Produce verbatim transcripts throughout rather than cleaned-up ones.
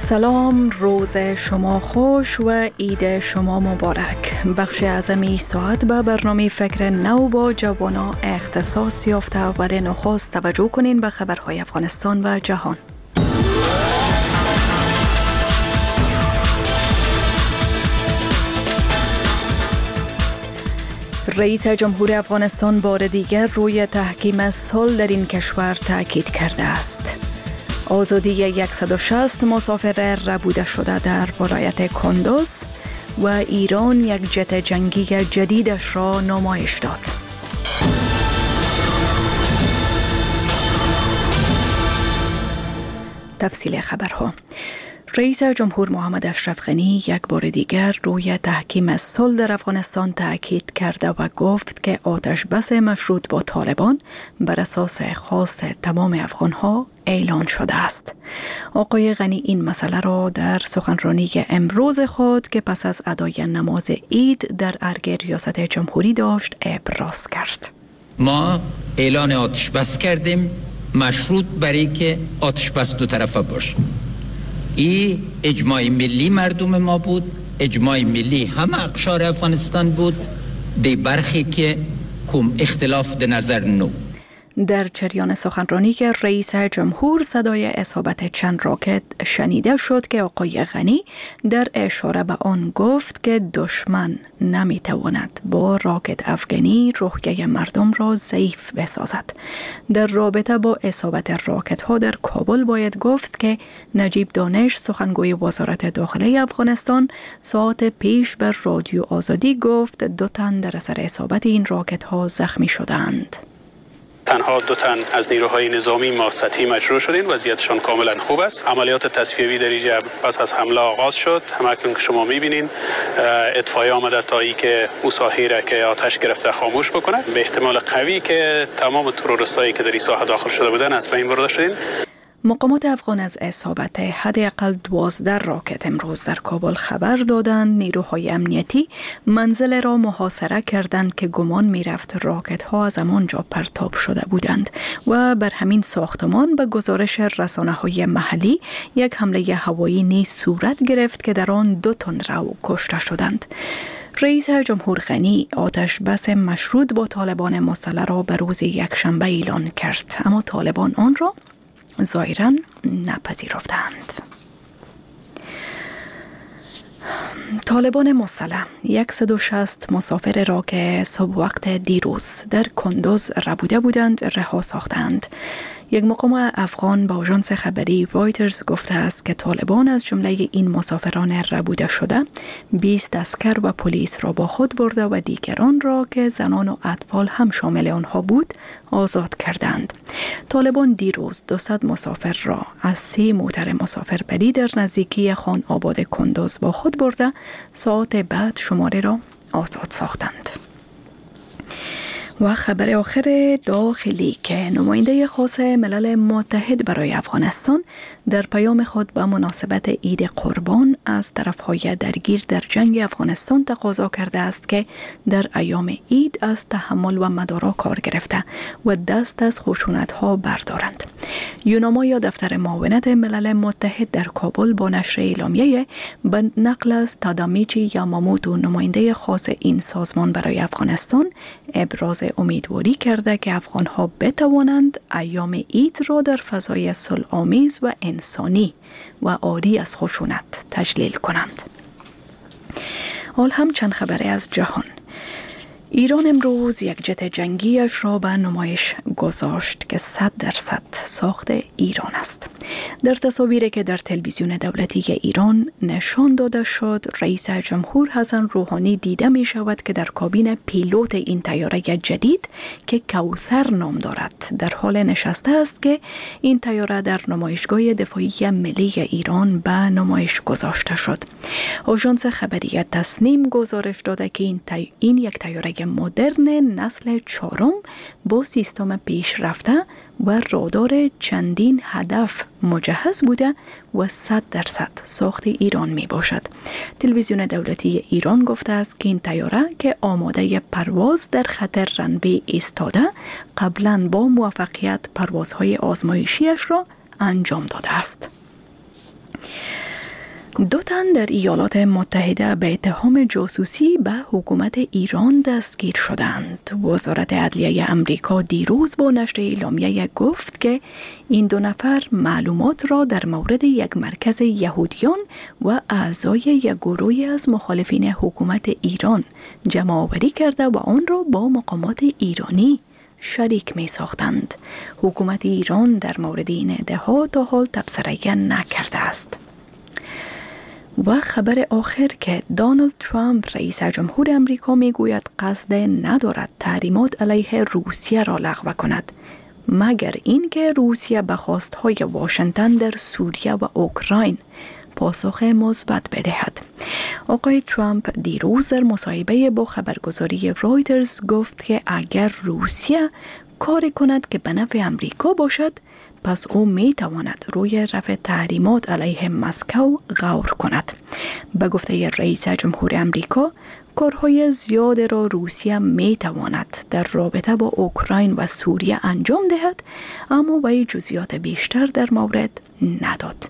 سلام، روز شما خوش و عید شما مبارک. بخش اعظمی ساعت به برنامه فکر نو با جوانا اختصاص یافته. ولی نخست توجه کنین به خبرهای افغانستان و جهان. رئیس جمهور افغانستان بار دیگر روی تحکیم صلح در این کشور تاکید کرده است. آزادی صد و شصت مسافر ربوده شده در ولایت کندوز و ایران یک جت جنگی جدیدش را نمایش داد. تفصیل خبرها. رئیس جمهور محمد اشرف غنی یک بار دیگر روی تحکیم صلح در افغانستان تاکید کرده و گفت که آتش بس مشروط با طالبان بر اساس خواست تمام افغانها اعلان شده است. آقای غنی این مسئله را در سخنرانی امروز خود که پس از ادای نماز عید در ارگ ریاست جمهوری داشت ابراز کرد. ما اعلان آتش بس کردیم، مشروط برای که آتش بس دو طرفه باشه. این اجماع ملی مردم ما بود، اجماع ملی همه اقشار افغانستان بود، دی برخی که کم اختلاف ده نظر نو. در جریان سخنرانی که رئیس جمهور صدای اصابت چند راکت شنیده شد که آقای غنی در اشاره به آن گفت که دشمن نمیتواند با راکت افغانی روحیه مردم را ضعیف بسازد. در رابطه با اصابت راکت ها در کابل باید گفت که نجیب دانش سخنگوی وزارت داخله افغانستان ساعت پیش بر رادیو آزادی گفت دو تن در اثر اصابت این راکت ها زخمی شدند. تنها دو تن از نیروهای نظامی ما سطحی مجروح شدند، وضعیتشان کاملا خوب است. عملیات تصفیه‌ای در اینجا پس از حمله آغاز شد. همکنون که شما می‌بینین اطفائیه آمده تا ای که مساحی که آتش گرفته خاموش بکنه. به احتمال قوی که تمام تروریستایی که در این ساحه داخل شده بودند از بین برده شدند. مقامات افغان از اصابت حداقل دوازده راکت امروز در کابل خبر دادند. نیروهای امنیتی منزل را محاصره کردند که گمان می رفت راکت ها از همانجا پرتاب شده بودند و بر همین ساختمان به گزارش رسانه های محلی یک حمله هوایی نیز صورت گرفت که در آن دو تن رو کشته شدند. رئیس جمهور غنی آتش بس مشروط با طالبان مسلح را به روز یکشنبه اعلان کرد، اما طالبان آن را ظاهراً نپذیرفتند. طالبان مسلح صد و شصت مسافر را که صبح وقت دیروز در کندوز ربوده بودند رها ساختند. یک مقام افغان با آژانس خبری رایترز گفته است که طالبان از جمله این مسافران ربوده شده بیست عسکر و پلیس را با خود برده و دیگران را که زنان و اطفال هم شامل آنها بود آزاد کردند. طالبان دیروز دویست مسافر را از سه موتر مسافربری در نزدیکی خان آباد کندوز با خود برده ساعت بعد شماره را آزاد ساختند. و خبر آخر داخلی که نماینده خاص ملل متحد برای افغانستان در پیام خود به مناسبت عید قربان از طرفهای درگیر در جنگ افغانستان تقاضا کرده است که در ایام عید از تحمل و مدارا کار گرفته و دست از خشونت‌ها بردارند. یوناما یا دفتر معاونت ملل متحد در کابل با نشر اعلامیه به نقل از تادامیچی یاماموتو نماینده خاص این سازمان برای افغانستان ابراز امیدواری کرده که افغانها بتوانند ایام عید را در فضای صلح‌آمیز و انسانی و عاری از خشونت تجلیل کنند. حال هم چند خبره از جهان. ایران امروز یک جت جنگیش را به نمایش گذاشت که صد درصد ساخت ایران است. در تصاویری که در تلویزیون دولتی ایران نشان داده شد، رئیس جمهور حسن روحانی دیده می شود که در کابین پیلوت این طیاره جدید که کوثر نام دارد در حال نشسته است که این طیاره در نمایشگاه دفاعی ملی ایران به نمایش گذاشته شد. آژانس خبری تسنیم گزارش داده که این, تی... این یک طیاره مدرن نسل چهارم با سیستم پیشرفته و رادار چندین هدف مجهز بوده و صد درصد ساخت ایران می باشد. تلویزیون دولتی ایران گفته است که این طیاره که آماده پرواز در خط رنوی ایستاده قبلا با موفقیت پروازهای آزمایشیش را انجام داده است. دو تن در ایالات متحده به اتهام جاسوسی به حکومت ایران دستگیر شدند. وزارت عدلیه امریکا دیروز با نشر اعلامیه گفت که این دو نفر معلومات را در مورد یک مرکز یهودیان و اعضای یک گروهی از مخالفین حکومت ایران جمع آوری کرده و آن را با مقامات ایرانی شریک می ساختند. حکومت ایران در مورد این ادعا تا حال تبصره نکرده است. و خبر آخر که دونالد ترامپ رئیس جمهور امریکا می گوید قصد ندارد تحریمات علیه روسیه را لغو کند مگر اینکه روسیه به خواستهای واشنگتن در سوریه و اوکراین پاسخ مثبت بدهد. آقای ترامپ دیروز در مصاحبه با خبرگزاری رایترز گفت که اگر روسیه کاری کند که به نفع امریکا باشد پس او می تواند روی رفع تحریمات علیه مسکو غور کند. به گفته رئیس جمهور امریکا کارهای زیاد را روسیه می تواند در رابطه با اوکراین و سوریه انجام دهد اما وی جزئیات بیشتر در مورد نداد.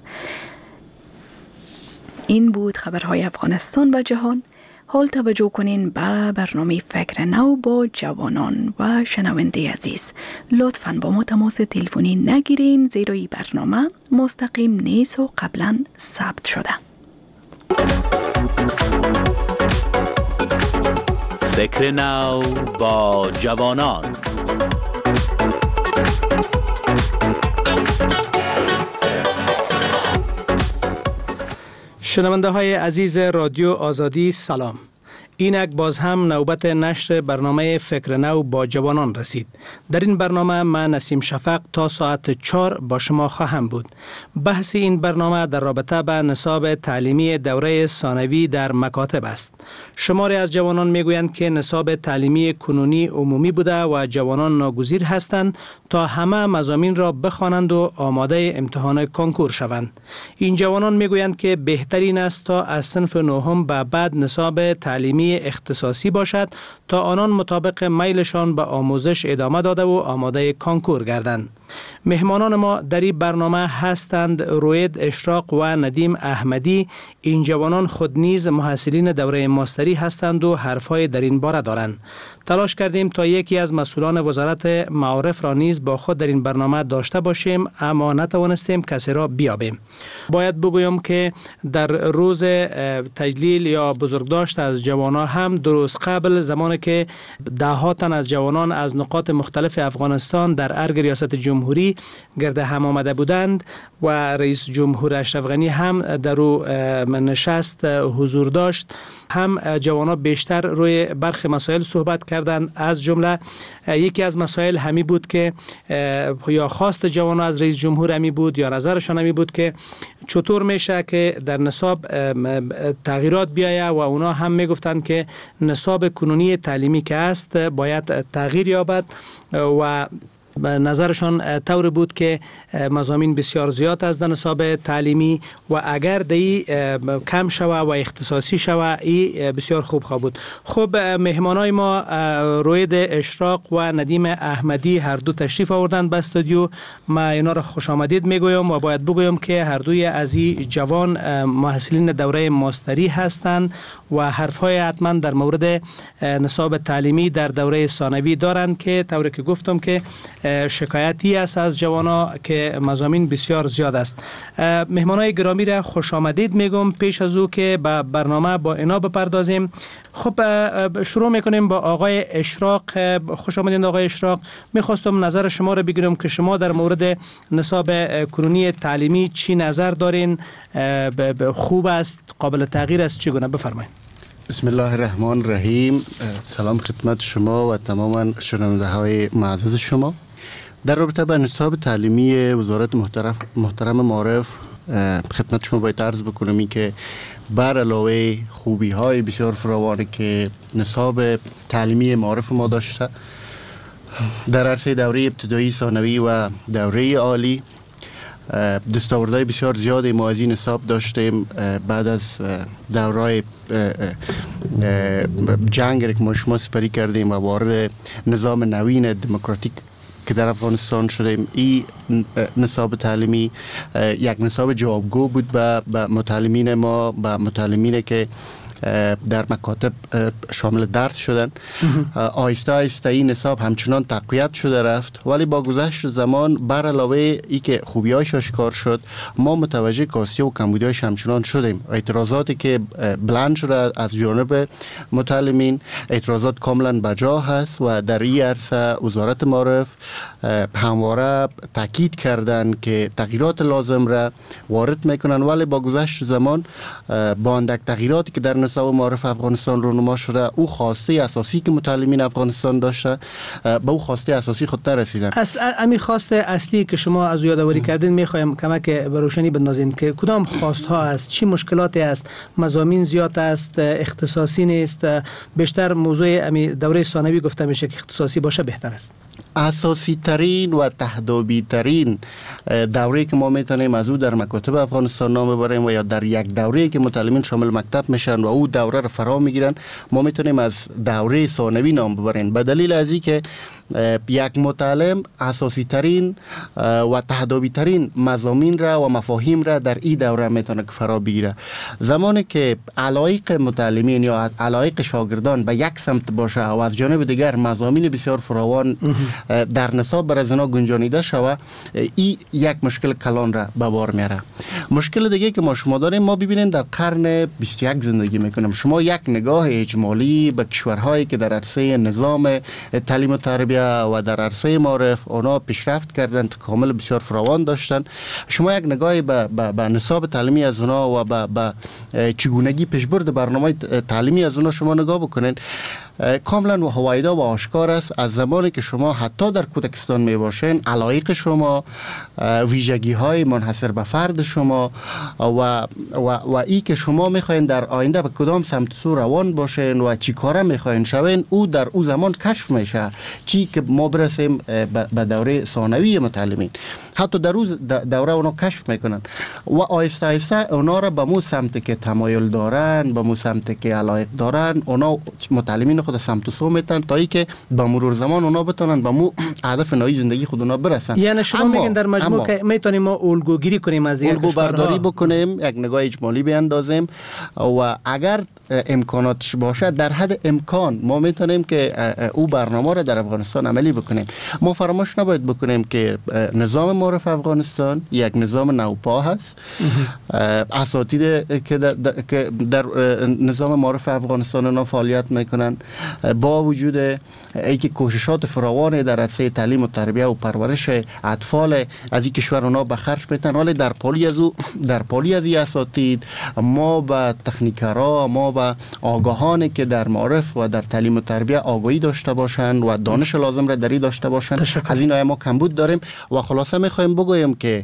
این بود خبرهای افغانستان و جهان. حال توجه کنین به برنامه فکر نو با جوانان و شنونده عزیز. لطفاً با ما تماس تلفنی نگیرین زیرا این برنامه مستقیم نیست و قبلا ثبت شده. فکر نو با جوانان. شنونده های عزیز رادیو آزادی سلام. اینک باز هم نوبت نشر برنامه فکر نو با جوانان رسید. در این برنامه من نسیم شفق تا ساعت چهار با شما خواهم بود. بحث این برنامه در رابطه به نصاب تعلیمی دوره ثانوی در مکاتب است. شماری از جوانان میگویند که نصاب تعلیمی کنونی عمومی بوده و جوانان ناگزیر هستند تا همه مضامین را بخوانند و آماده امتحان کنکور شوند. این جوانان میگویند که بهترین است تا از صنف نهم به بعد نصاب تعلیمی اختصاصی باشد تا آنان مطابق میلشان به آموزش ادامه داده و آماده کنکور گردند. مهمانان ما در این برنامه هستند روید اشراق و ندیم احمدی. این جوانان خود نیز محصلین دوره ماستری هستند و حرفهای در این باره دارند. تلاش کردیم تا یکی از مسئولان وزارت معارف را نیز با خود در این برنامه داشته باشیم اما نتوانستیم کسی را بیابیم. باید بگویم که در روز تجلیل یا بزرگداشت از جوانان هم درست قبل زمانی که ده ها تن از جوانان از نقاط مختلف افغانستان در ارگ ریاست جمهوری گرد هم آمده بودند و رئیس جمهور اشرف غنی هم در او نشست حضور داشت، هم جوانان بیشتر روی برخی مسائل صحبت کردند. از جمله یکی از مسائل همی بود که یا خواست جوانان از رئیس جمهور همی بود یا نظرشان همی بود که چطور میشه که در نصاب تغییرات بیایه و اونا هم میگفتند که نصاب کنونی تعلیمی که است باید تغییر یابد و نظرشان طور بود که مضامین بسیار زیاد از نصاب تعلیمی و اگر دی کم شوه و اختصاصی شوه ای بسیار خوب خواه بود. خب مهمانای ما روید اشراق و ندیم احمدی هر دو تشریف آوردند به استودیو. ما اینا را خوش آمدید میگویم و باید بگویم که هر دوی از این جوان محصلین دوره ماستری هستند و حرفهای حتما در مورد نصاب تعلیمی در دوره ثانوی دارند که طوری که گفتم که شکایتی است از جوانا که مضامین بسیار زیاد است. مهمانای گرامی را خوش آمدید میگم. پیش از او که به برنامه با اینا بپردازیم، خب شروع میکنیم با آقای اشراق. خوش آمدید آقای اشراق. میخواستم نظر شما را بگیرم که شما در مورد نصاب کنونی تعلیمی چی نظر دارین؟ خوب است، قابل تغییر است، چگونه؟ بفرمایید. بسم الله الرحمن الرحیم. سلام خدمت شما و تمام شنونده های معزز شما. در رابطه با نصاب تعلیمی وزارت محترم, محترم معارف خدمت شما باید عرض بکنم که بر علاوه خوبی های بسیار فراوانی که نصاب تعلیمی معارف ما داشته در عرصه دوره ابتدایی، ثانوی و دوره عالی دستاوردهای بسیار زیادی ما از این نصاب داشتیم. بعد از دورای جنگ که ما شما سپری کردیم و وارد نظام نوین دموکراتیک که در افغانستان شدیم، این نصاب تعلیمی یک نصاب جوابگو بود به متعلمین ما، به متعلمین که در مکاتب شامل درس شدن. آهسته آهسته این نصاب همچنان تقویت شده رفت، ولی با گذشت زمان بر علاوه ای که خوبیاش آشکار شد، ما متوجه کاستی و کمبودیاش همچنان شدیم. اعتراضاتی که بلند شده از جانب متعلمین اعتراضات کاملا بجا هست و در این عرصه وزارت معارف همواره تاکید کردن که تغییرات لازم را وارد میکنن، ولی با گذشت زمان با اندک تغییراتی که در نصاب معارف افغانستان رونما شده، او خواسته اساسی که متعلمین افغانستان داشته به او خواسته اساسی خود رسیدن. اصل امی خواسته اصلی که شما از یادآوری کردین میخوایم کمک به روشنی بندازین که کدام خواست ها است، چی مشکلاتی است؟ مضامین زیاد است، اختصاصی نیست؟ بیشتر موضوع امی دوره ثانوی گفته میشه که اختصاصی باشه بهتر است. اساسی ترین و تهدابی ترین دوره که ما میتونیم از او در مکاتب افغانستان نام ببریم و یا در یک دوره که متعلمین شامل مکتب میشن و او دوره رو فرا میگیرن، ما میتونیم از دوره ثانوی نام ببریم، به دلیل از این که یک متعلم اساسی ترین و تهدابی ترین مضامین را و مفاهیم را در این دوره میتونه که فرا بگیره. زمانی که علایق متعلمین یا علایق شاگردان به یک سمت باشه و از جانب دیگر مضامین بسیار فراوان در نصاب بر از اینا گنجانیده شود، این یک مشکل کلان را به بار میاره. مشکل دیگه که ما شما داریم، ما ببینید در قرن بیست و یک زندگی میکنیم. شما یک نگاه اجمالی به کشورهایی که در عرصه نظام تعلیم و تربیت و در عرصه معارف اونا پیشرفت کردن، تکامل بسیار فراوان داشتن، شما یک نگاهی به به نصاب تعلیمی از اونا و به به چگونگی پیشبرد برنامه تعلیمی از اونا شما نگاه بکنین، کاملا و هوایدا و آشکار است. از زمانی که شما حتی در کودکستان می باشین، علایق شما، ویژگی های منحصر به فرد شما و و و ای که شما میخواین در آینده به کدام سمت سو روان باشین و چی کاره میخواین شوین، او در او زمان کشف میشه. چی که ما برسیم به دوره ثانوی متعلمین، حتی در روز دوره اونا کشف میکنن و آیسته آیسته اونا را به مو سمت که تمایل دارن، به مو سمت که علایق دارن، اونا متعلمین خود سمت و سو میتن تا ای که به مرور زمان اونا بتونن به مو هدف نهایی زندگی خود اونا برسن. یعنی شما میگن در مجموع که میتونیم ما الگوگیری کنیم، از یک الگو برداری بکنیم، یک نگاه اجمالی بیاندازیم و اگر امکاناتش باشه در حد امکان ما میتونیم که او برنامه را در افغانستان عملی بکنیم. ما فراموش نباید بکنیم که نظام معارف افغانستان یک نظام نوپا هست. اساتید که در, که در نظام معارف افغانستان اونا فعالیت میکنن، با وجود ای که کوششات فراوان در عرصه تعلیم و تربیت و پرورش اطفال از این کشور اونا به خرج میتن، ولی در پالی از او در پالی از این اساتید ما به تکنیکرها، ما به آگاهانی که در معارف و در تعلیم و تربیت آگاهی داشته باشند و دانش لازم را دری داشته باشند، از این ما کمبود داریم. و خلاصه میخوایم بگویم که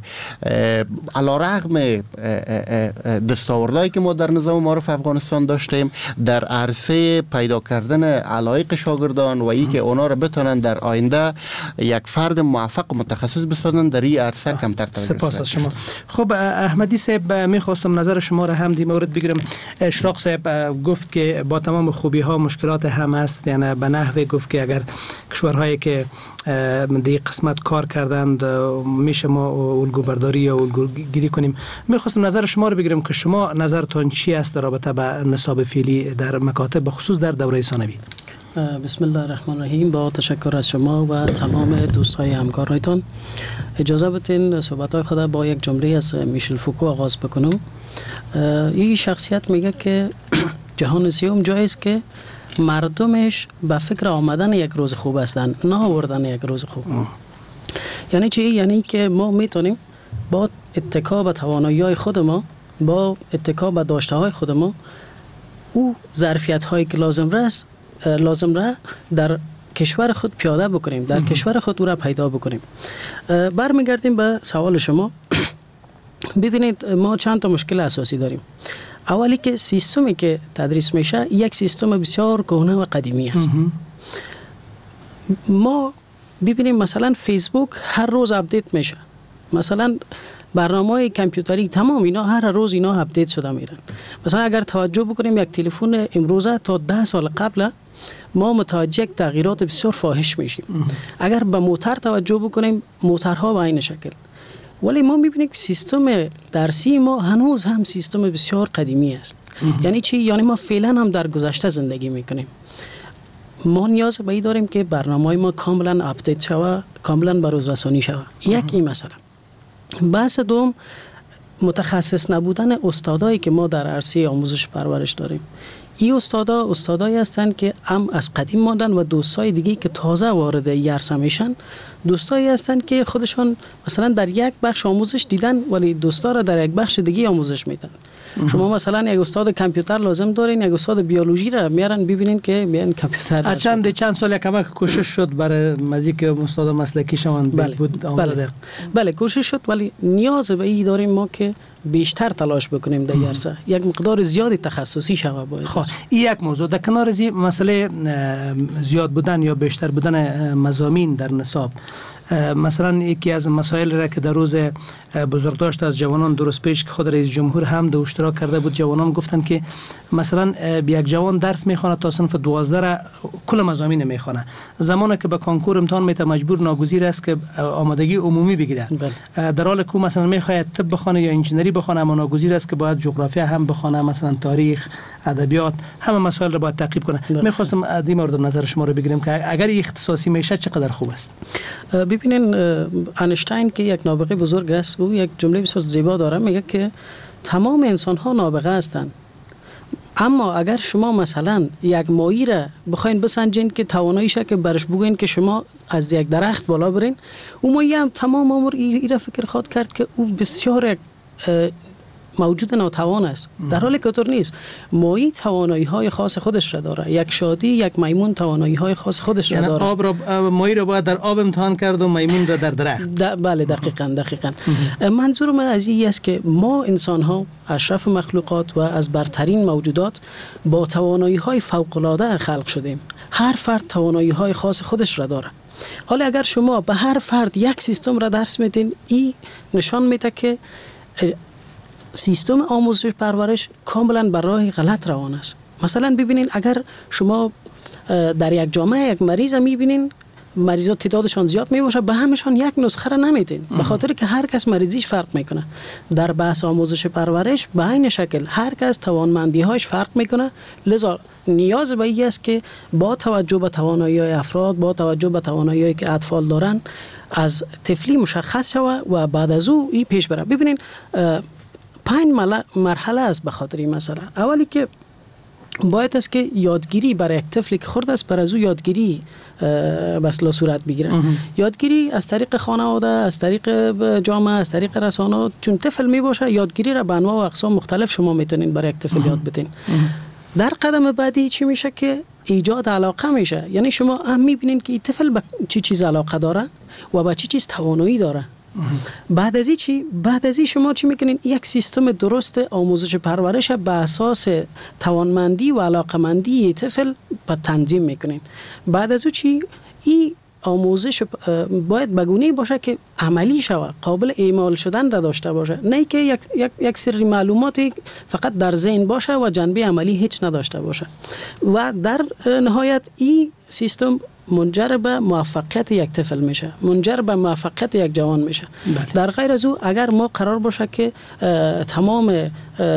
علیرغم دستاوردهایی که ما در نظام معارف افغانستان داشتیم، در عرصه پیدا کردن علایق شاگردان و ای که اونا را بتونن در آینده یک فرد موفق و متخصص بسازن، در این عرصه کمتر توجه. سپاس از شما. خب احمدی صاحب، میخواستم نظر شما را هم دی مورد بگیرم. اشراق صاحب گفت که با تمام خوبی ها مشکلات هم است، یعنی به نحوی گفت که اگر کشورهایی که دی قسمت کار کردند میشه ما الگو برداری یا الگو گیری کنیم. میخواستم نظر شما رو بگیرم که شما نظرتون چی است در رابطه با نصاب فعلی در مکاتب، به خصوص در دوره ثانوی؟ بسم الله الرحمن الرحیم. با تشکر از شما و تمام دوستای همکارایتان، اجازه بدین صحبت‌های خود با یک جمله از میشل فوکو آغاز بکنم. این شخصیت میگه که جهان سیوم جایی است که مردمش به فکر آمدن یک روز خوب هستند، نه آوردن یک روز خوب. یعنی چی؟ یعنی که ما میتونیم با اتکا به توانایی‌های خود ما، با اتکا به داشته‌های خود ما، او ظرفیت‌هایی که لازم است لازم را در کشور خود پیاده بکنیم، در کشور خود او را پیدا بکنیم. برمیگردیم به سوال شما. ببینید ما چند تا مشکل اساسی داریم. اولی که سیستمی که تدریس میشه یک سیستم بسیار کهنه و قدیمی است. ما ببینیم مثلا فیسبوک هر روز آپدیت میشه، مثلا برنامه‌های کامپیوتری تمام اینا هر روز اینا آپدیت شده میرن. مثلا اگر توجه بکنیم یک تلفن امروزه تا ده سال قبل ما متوجه یک تغییرات بسیار فاحش میشیم. اگر به موتر توجه بکنیم، موترها به این شکل، ولی ما میبینیم که سیستم درسی ما هنوز هم سیستم بسیار قدیمی است. یعنی چی؟ یعنی ما فعلا هم در گذشته زندگی میکنیم. ما نیاز به این داریم که برنامه ما کاملا آپدیت شود، کاملا بروز رسانی شود. یک این مسئله. بحث دوم، متخصص نبودن استادایی که ما در عرصه آموزش پرورش داریم. این استادا استادایی هستند که هم از قدیم ماندن و دوستای دیگه که تازه وارد این عرصه میشن، دوستایی هستند که خودشان مثلا در یک بخش آموزش دیدن ولی دوستا را در یک بخش دیگه آموزش میدن. شما مثلا یک استاد کامپیوتر لازم دارین، یک استاد بیولوژی را میارن ببینین که میان کامپیوتر. چند چند سال کمک کوشش شد برای مزیک استاد مسلکی شون بود. بله. بله کوشش شد، ولی نیاز به این داریم ما که بیشتر تلاش بکنیم در عرصه، یک مقدار زیادی تخصصی شود باید. خب این یک موضوع. در کنار از مسئله زیاد بودن یا بیشتر بودن مضامین در نصاب، مثلا یکی از مسائل را که در روز بزرگداشت از جوانان درست پیش که خود رئیس جمهور هم در اشتراک کرده بود، جوانان گفتن که مثلا یک جوان درس میخونه تا صنف دوازده را کل مضامین میخونه، زمانی که به کنکور امتحان میته مجبور ناگزیر است که آمادگی عمومی بگیره. در حالی که مثلا میخواد طب بخونه یا انجینری بخونه، اما ناگزیر است که باید جغرافیا هم بخونه، مثلا تاریخ، ادبیات، همه مسائل را باید تعقیب کنه. میخواستم از این مورد نظر شما رو بگیرم که اگر اختصاصی میشه چقدر خوب است. ببینین اینشتین که یک نابغه بزرگ است، او یک جمله بسیار زیبا داره، میگه که تمام انسان ها نابغه هستند، اما اگر شما مثلا یک ماهی را بخواین بسنجین که تواناییشه که برش بگوین که شما از یک درخت بالا برین، او ماهی هم تمام عمر ای را فکر خود کرد که او بسیار موجود ناتوان است، در حالی که طور نیست. ماهی توانایی های خاص خودش را داره، یک شادی، یک میمون توانایی های خاص خودش را داره. آب را ماهی را باید در آب امتحان کرد و میمون را در درخت. بله دقیقاً دقیقاً. منظور من از این است که ما انسان ها اشرف مخلوقات و از برترین موجودات با توانایی های فوق العاده خلق شدیم. هر فرد توانایی های خاص خودش را داره. حالا اگر شما به هر فرد یک سیستم را درس میدین، این نشان میده که سیستم آموزش پرورش کاملا بر راه غلط روان است. مثلا ببینین اگر شما در یک جامعه یک مریض میبینین، مریضات تعدادشان زیاد میباشه، به همشان یک نسخه را نمیدین، به خاطر که هر کس مریضیش فرق میکنه. در بحث آموزش پرورش به این شکل هر کس توانمندی هایش فرق میکنه، لذا نیاز به این است که با توجه به توانایی های افراد، با توجه به توانایی هایی که اطفال دارن، از طفلی مشخص شود و بعد از او این پیش بره. ببینین پنج مرحله است به خاطر این مسئله. اولی که باید است که یادگیری برای یک طفلی که خرد است، بر از او یادگیری بسلا صورت بگیره. یادگیری از طریق خانواده، از طریق جامعه، از طریق رسانه. چون طفل می باشه، یادگیری را به انواع و اقسام مختلف شما میتونین برای یک طفل یاد بدین. در قدم بعدی چی میشه که ایجاد علاقه میشه. یعنی شما هم میبینین که این طفل به چی چیز علاقه داره و به چی چیز توانایی داره. بعد از این چی؟ بعد از این شما چی میکنین؟ یک سیستم درست آموزش پرورش به اساس توانمندی و علاقمندی طفل به تنظیم میکنین. بعد از او چی؟ این آموزش باید بگونه باشه که عملی شود، قابل اعمال شدن را داشته باشه، نه که یک یک یک سری معلوماتی فقط در ذهن باشه و جنبه عملی هیچ نداشته باشه. و در نهایت این سیستم منجر به موفقیت یک طفل میشه، منجر به موفقیت یک جوان میشه. بله. در غیر از او اگر ما قرار باشه که تمام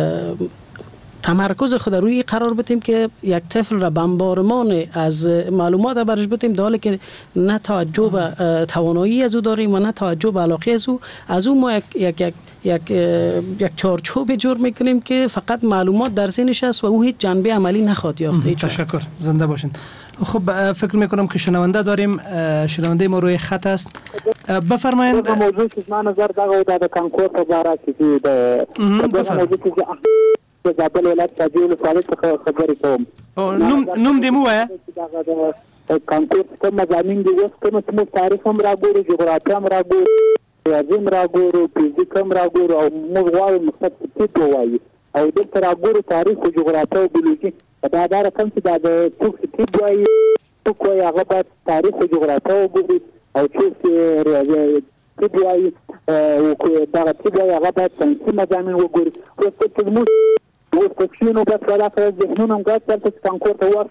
تمرکز خود روی قرار بدیم که یک طفل را بمبارمان از معلومات برش بدیم، در حالی که نه توجه به توانایی از او داریم و نه توجه به علاقه از او، از او ما یک یک یک یک یک چارچوب جور میکنیم که فقط معلومات در ذهنش است و او هیچ جنبه عملی نخواهد یافت. تشکر، زنده باشین. خب فکر میکنم که شنونده داریم، شنونده ما روی خط است. بفرمایید. به موضوع که من نظر داغو د کانکور په اړه کې د موضوع کې د زابل ولایت تاجیل فعالیت خبرې کوم. نوم نوم دې مو وایه؟ کانکور کوم مضامین دي اوس کوم چې تاریخ هم راګورو، جغرافیا هم راګورو، ریاضي هم راګورو، فزیک هم راګورو، او موږ غواړو مقصد څه وایي او دلته راګورو تاریخ او جغرافیا او بیولوژي. دا دا رقم چې دا د څوک څه وایي څوک وایي هغه باید تاریخ او جغرافیا وګوري، او څوک ریاضي څه وایي او دا څه وایي هغه باید ساینسي مضامین وګوري. اوس ته موږ اوس په شنو په اړه سره ذهنونه هم غواړي چې کانکور ته ورشو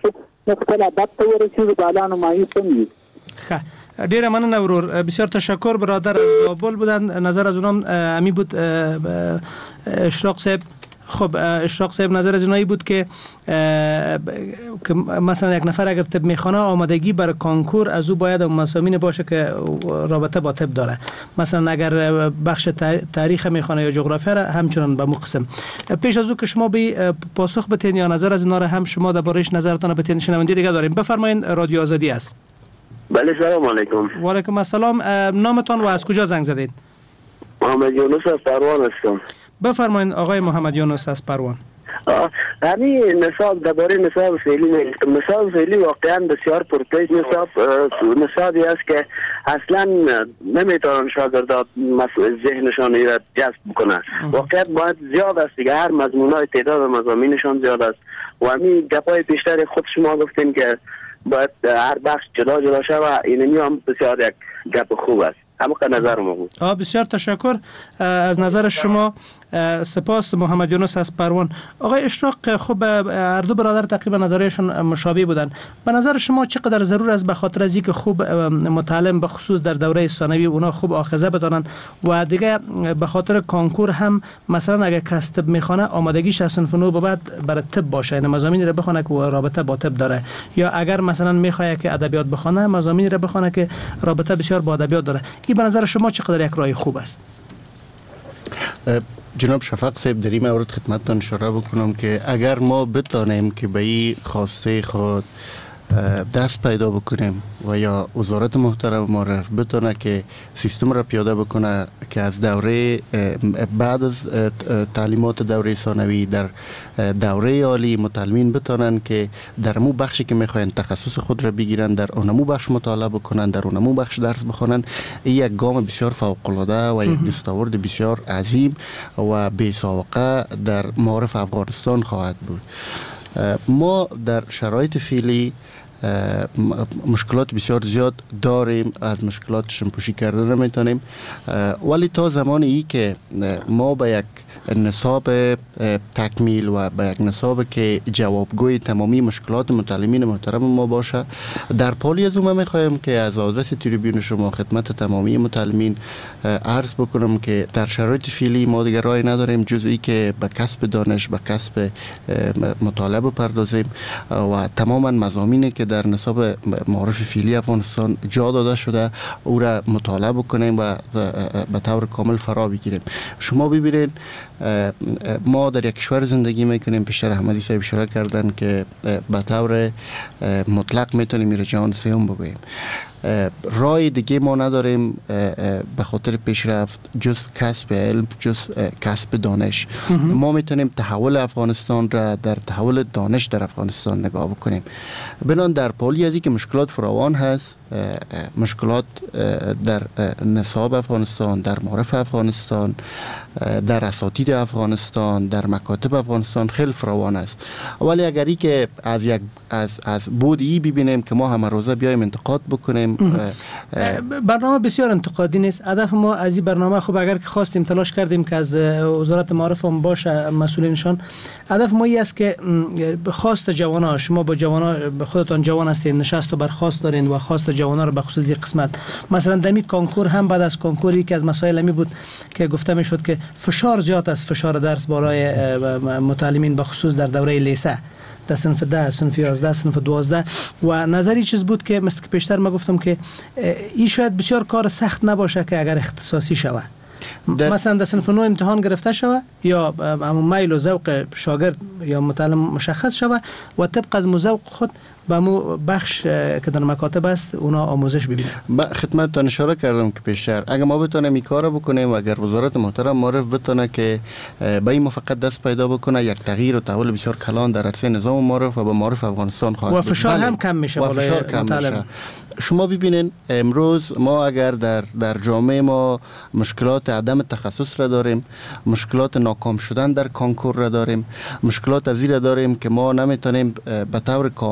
خپل هدف ته ورسېږو د الله نمایي سم وي. خب ډیره مننه ورور، بسیار تشکر. برادر از زابل بودن، نظر از اونام امی بود. اشراق صاحب، خب اشراق صاحب نظر از اینایی بود که که مثلا یک نفر اگر طب میخوانه آمادگی برای کانکور از او باید مضامین باشه که رابطه با طب داره. مثلا اگر بخش تاریخ میخوانه یا جغرافیا را همچنان به مقسم. پیش از او که شما به پاسخ بتین یا نظر از اینا را هم شما درباره‌اش نظرتان بتین، شنونده دیگه داریم. بفرمایید، رادیو آزادی است. بله سلام علیکم. و علیکم السلام. نامتان و از کجا زنگ زدید؟ محمد یونس از پروان هستم. بفرمایید آقای محمد یونس از پروان. همین نصاب درباره نصاب فعلی میگم. نصاب فعلی واقعا بسیار پرپیچ نصاب نصابی است که اصلا نمیتونن شاگردان ذهنشان را جذب کنه. واقعا باید زیاد است دیگه، هر مضمونای تعداد مضامینشان زیاد است و همین گپای پیشتر خود شما گفتین که باید هر بخش جدا جدا شود. اینمی هم بسیار یک گپ خوب است. همه که نظر ما بود. بسیار تشکر از نظر شما. سپاس محمد یونس از پروان. آقای اشراق، خب هر دو برادر تقریبا نظرشون مشابه بودن. به نظر شما چقدر ضرور است به خاطر از اینکه خوب متعلم به خصوص در دوره ثانوی اونا خوب آخذه بدانن و دیگه به خاطر کانکور هم مثلا اگه کس طب میخوانه آمادگیش از صنف نو به بعد برای طب باشه، یعنی مضامینی رو بخونه که رابطه با طب داره، یا اگر مثلا میخواد که ادبیات بخونه مضامینی رو بخونه که رابطه بسیار با ادبیات داره. این به نظر شما چقدر یک راه خوب است؟ جناب شفق صاحب، در این مورد خدمتتان اشاره بکنم که اگر ما بتانیم که به این خواسته خود دست پیدا بکنیم و یا وزارت محترم معرف بتونه که سیستم را پیاده بکنه که از دوره بعد از تعلیمات دوره ثانوی در دوره عالی متعلمین بتونن که در مو بخشی که میخواین تخصص خود را بگیرن در اونمو بخش مطالعه بکنن، در اونمو بخش درس بخونن. این یک گام بسیار فوق العاده و یک دستاورد بسیار عظیم و بی سابقه در معارف افغانستان خواهد بود. ما در شرایط فعلی مشکلات بسیار زیاد داریم، از مشکلات شمپوشی کرده نمیتونیم، ولی تا زمانی که ما به یک نصاب تکمیل و به یک نصاب که جوابگوی تمامی مشکلات متعلمین محترم ما باشه، در پالی از اون میخوایم که از آدرس تریبیون شما خدمت تمامی متعلمین عرض بکنم که در شرایط فعلی ما دیگر راهی نداریم جز ای که به کسب دانش، به کسب مطالعه بپردازیم و تماما مضامینی که در نصاب معارف فعلی افغانستان جا داده شده او را مطالعه بکنیم و به طور کامل فرا بگیریم. شما ببینید ما در یک کشور زندگی میکنیم، پیشتر احمدی صاحب اشاره کردن که به طور مطلق میتونیم میره جهان سوم بگوییم. راه دیگه ما نداریم به خاطر پیشرفت جز کسب علم، جز کسب دانش. ما میتونیم تحول افغانستان را در تحول دانش در افغانستان نگاه بکنیم. بنان در پالی از اینکه مشکلات فراوان هست، مشکلات در نصاب افغانستان، در معارف افغانستان، در اساتید افغانستان، در مکاتب افغانستان خیلی فراوان است. ولی اگری که از یک از از بودی ببینیم که ما همه روزه بیایم انتقاد بکنیم، برنامه بسیار انتقادی نیست. هدف ما از این برنامه، خب اگر که خواستیم تلاش کردیم که از وزارت معارف هم باشه مسئولینشان، هدف ما این است که خواست جوانا، شما با جوانا خودتان جوان هستین، نشست و برخاست دارین و خواست جوانا رو به خصوص این قسمت، مثلا دمی کانکور هم بعد از کانکوری که از مسائل می بود که گفته می شد که فشار زیاد است، فشار درس بالای متعلمین به خصوص در دوره لیسه، در صنف ده، صنف یازده، صنف دوازده، و نظری چیز بود که مثل که پیشتر ما گفتم که این شاید بسیار کار سخت نباشه که اگر اختصاصی شود، مثلا در صنف نو امتحان گرفته شود یا همون میل و ذوق شاگرد یا متعلم مشخص شود و طبق از ذوق خود به مو بخش که در مکاتب است اونا آموزش ببینن. با خدمتتان اشاره کردم که پیشتر اگر ما بتونیم این کارو بکنیم و اگر وزارت محترم معرف بتونه که به این موافقت دست پیدا بکنه، یک تغییر و تحول بسیار کلان در عرصه نظام معرف و به معرف افغانستان خواهد و فشار هم کم میشه، و فشار کم میشه. شما ببینین امروز ما اگر در در جامعه ما مشکلات عدم تخصص را داریم، مشکلات ناکام شدن در کانکور را داریم، مشکلات از این را داریم که ما نمیتونیم به طور کامل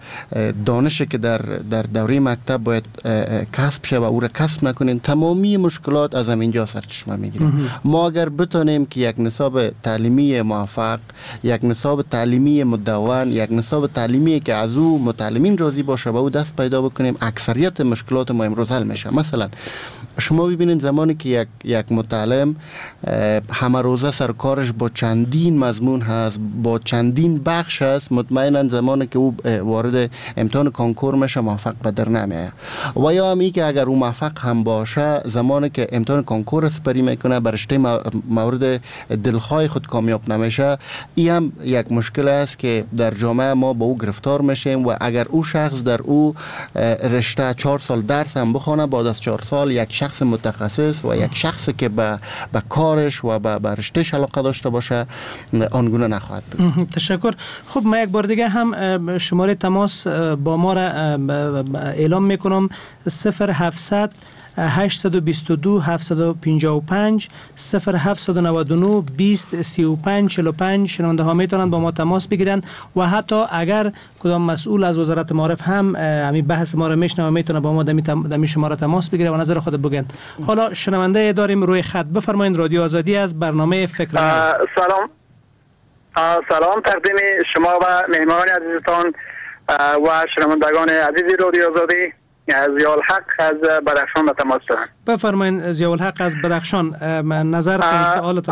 دانشی که در در دوره مکتب باید کسب شه و او را کسب نکنیم، تمامی مشکلات از همینجا سرچشمه میگیره. ما اگر بتونیم که یک نصاب تعلیمی موفق، یک نصاب تعلیمی مدون، یک نصاب تعلیمی که از او متعلمین راضی باشه و او دست پیدا بکنیم، اکثریت مشکلات ما امروز حل میشه. مثلا شما ببینید زمانی که یک یک متعلم همه روزه سرکارش با چندین مضمون هست، با چندین بخش هست، مطمئنا زمانی که او وارد امتحان کنکور میشه موفق به در نمیه. و یا هم ای که اگر او موفق هم باشه، زمانی که امتحان کنکور سپری میکنه برشته مورد دلخواه خود کامیاب نمیشه، این هم یک مشکل است که در جامعه ما با او گرفتار میشیم. و اگر او شخص در او رشته چهار سال درس هم بخونه، بعد از چهار سال یک شخص متخصص و یک شخص که به به کارش و به رشتهش علاقه داشته باشه آنگونه نخواهد بود. تشکر. خب ما یک بار دیگه هم شماره تماس با ما را اعلام میکنم: صفر هفتصد هشتصد و بیست و دو هفتصد و پنجاه و پنج صفر هفتصد و نود و نه بیست سی و پنج چهل و پنج. شنونده ها میتونن با ما تماس بگیرن و حتی اگر کدام مسئول از وزارت معارف هم همین بحث ما رو میشنوه، میتونه با ما دمی دمی شماره تماس بگیره و نظر خود بگن. حالا شنونده داریم روی خط. بفرمایید. رادیو آزادی از برنامه فکر نو. سلام سلام تقدیم شما و مهمان عزیزتان و شنوندگان عزیز رادیو آزادی. ضیاءالحق از بدخشان به تماس دارم. بفرمایید ضیاءالحق از بدخشان، نظر خیلی سوالتون.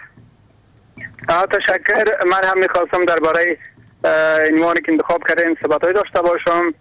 تشکر. من هم میخواستم درباره عنوانی که انتخاب کردیم صحبت‌های داشته باشم.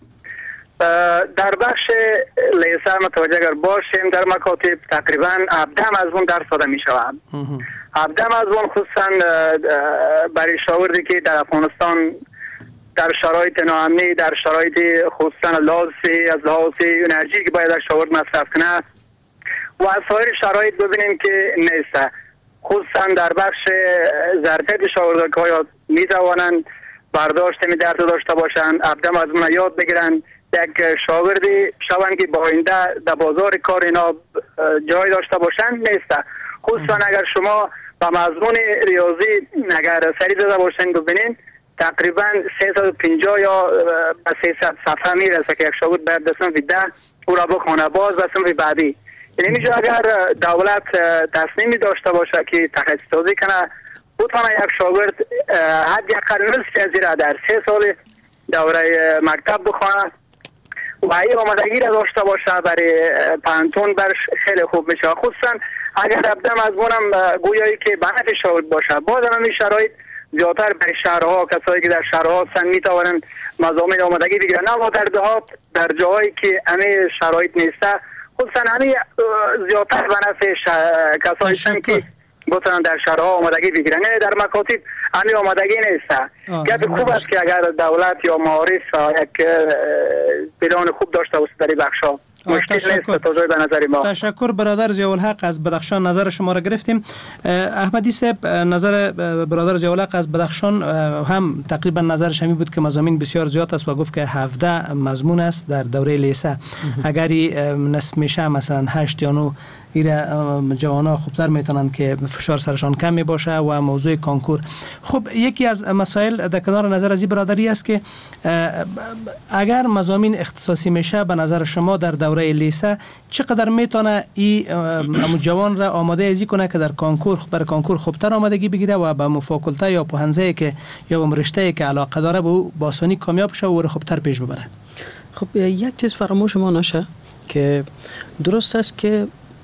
در بخش لیسه متوجه اگر باشیم، در مکاتب تقریبا هفده مضمون درس داده میشود. هفده مضمون خصوصا برای شاگردی که در افغانستان در شرایط ناامنی، در شرایط خصوصا لازی از لحاظ انرژی که باید شاگرد مصرف کنه و از سایر شرایط ببینیم که نیست. خصوصا در بخش ظرفیت شاگردان که ها می توانند برداشت می درد داشته باشند، هفده مضمون یاد بگیرن، یک شاگردی شوند که با آینده در بازار کار اینا جای داشته باشند نیست. خصوصا اگر شما با مضمون ریاضی اگر سری داده باشند ببینید تقریبا سیصد و پنجاه یا به سیصد صفحه میرسه که یک شاگرد باید به صنف ده او را بخونه، باز به صنف بعدی. یعنی میشه اگر دولت تصمیمی داشته باشه که تخصص سازی کنه، بتونه یک شاگرد حداقل نصف از را در سه سال دوره مکتب بخونه و این آمادگی را داشته باشه برای پانتون، برش خیلی خوب میشه. خصوصا اگر هفده مضمونم گویایی که به نفع شاگرد باشه، باز هم این شرایط زیادتر برای شهرها، کسایی که در شهرها هستن میتوانند مضامین آمادگی بگیرن، اما در دهات در جایی که همه شرایط نیسته، خصوصا همه زیادتر به نفع کسایی هستن که بتونن در شهرها آمادگی بگیرن. در مکاتب همه آمادگی نیسته. گفت خوب است که اگر دولت یا معارف یک پلان خوب داشته باشه در این بخشا. تشکر. تشکر برادر ضیاءالحق از بدخشان. نظر شما را گرفتیم. احمدی صاحب، نظر برادر ضیاءالحق از بدخشان هم تقریبا نظرش همین بود که مضامین بسیار زیاد است و گفت که هفده مضمون است در دوره لیسه. اگری نصف میشه مثلا هشت یا نه، ایره جوانا خوبتر میتونن که فشار سرشان کم می باشه و موضوع کنکور. خب یکی از مسائل در کنار نظر از این برادری است که اگر مضامین اختصاصی میشه به نظر شما در دوره لیسه چقدر میتونه این جوان را آماده ازی کنه که در کنکور برای کنکور خوبتر آمادگی بگیره و به مفاکلته یا پوهنځی که یا به رشته که علاقه داره به او با آسانی کامیاب شه و خوبتر پیش ببره؟ خب یک چیز فراموش ما نشه که درست است که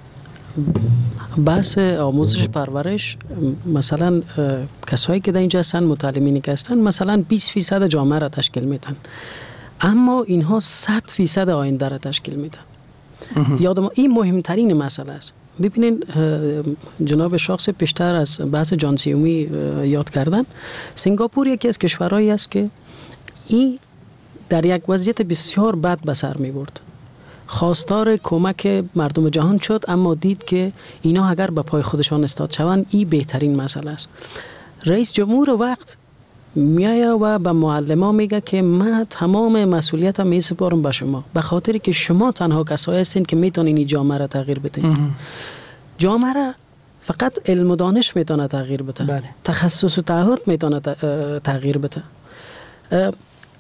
بحث آموزش پرورش، مثلا کسایی که در اینجا هستن، متعلمینی که هستن، مثلا بیست فیصد جامعه را تشکیل میدن، اما اینها صد فیصد آینده را تشکیل میدن. یادم این مهمترین مسئله است. ببینین جناب شخص پیشتر از بحث جان سیومی یاد کردن، سنگاپور یکی از کشورهایی است که این در یک وضعیت بسیار بد به سر می برد. خواستار کمک مردم جهان شد، اما دید که اینا اگر به پای خودشان استاد شوند این بهترین مسئله است. رئیس جمهور وقت میایه و به معلمان میگه که من تمام مسئولیتم میسپارم به شما، به خاطری که شما تنها کسایی هستین که میتونین این جامعه را تغییر بدین. جامعه را فقط علم و دانش میتونه تغییر بده. بله. تخصص و تعهد میتونه تغییر بده.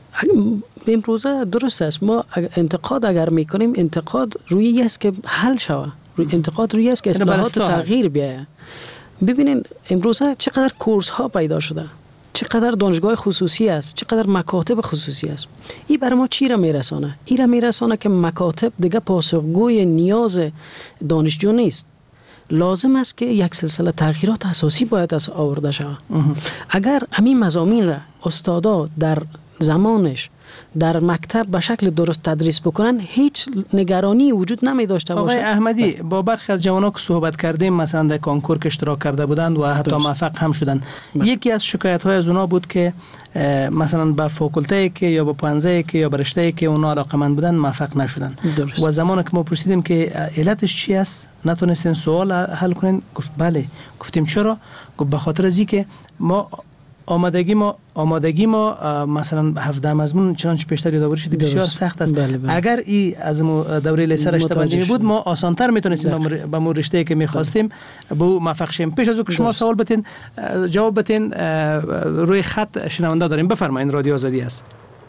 امروزه درست است، ما انتقاد اگر میکنیم انتقاد روی است که حل شوه، روی انتقاد روی است که اصلاحات تغییر بیاید. ببینین امروزه چقدر کورس ها پیدا شده، چقدر دانشگاه خصوصی است، چقدر مکاتب خصوصی است. این برای ما چی را میرسانه؟ این را میرسانه که مکاتب دیگه پاسخگوی نیاز دانشجو نیست. لازم است که یک سلسله تغییرات اساسی باید از آورده شود. اگر همین مضامین را استادا در زمانش در مکتب به شکل درست تدریس بکنن، هیچ نگرانی وجود نمی داشته باشه. آقای احمدی، با برخی از جوانان که صحبت کردیم، مثلا در کنکور که اشتراک کرده بودند و حتی موفق هم شدند، یکی از شکایت های از اونا بود که مثلا با فاکولته که یا با پانزه که یا با رشته که اونا علاقمند بودن موفق نشدن. درست. و زمانی که ما پرسیدیم که علتش چی است، نتونستین سوال حل کنین، گفت بله. گفتیم چرا؟ گفت به خاطر از اینکه ما آمادگی ما آمادگی ما مثلا هفده مضمون چنانچه پیشتر یادآوری شد بسیار سخت است. بله بله. اگر این از دوره لیسه رشته بندی بود، ما آسان‌تر میتونستیم به مو رشته که می‌خواستیم به او موفق شیم. پیش از او که شما سوال بتین جواب بتین، روی خط شنونده داریم. بفرمایید، رادیو آزادی است.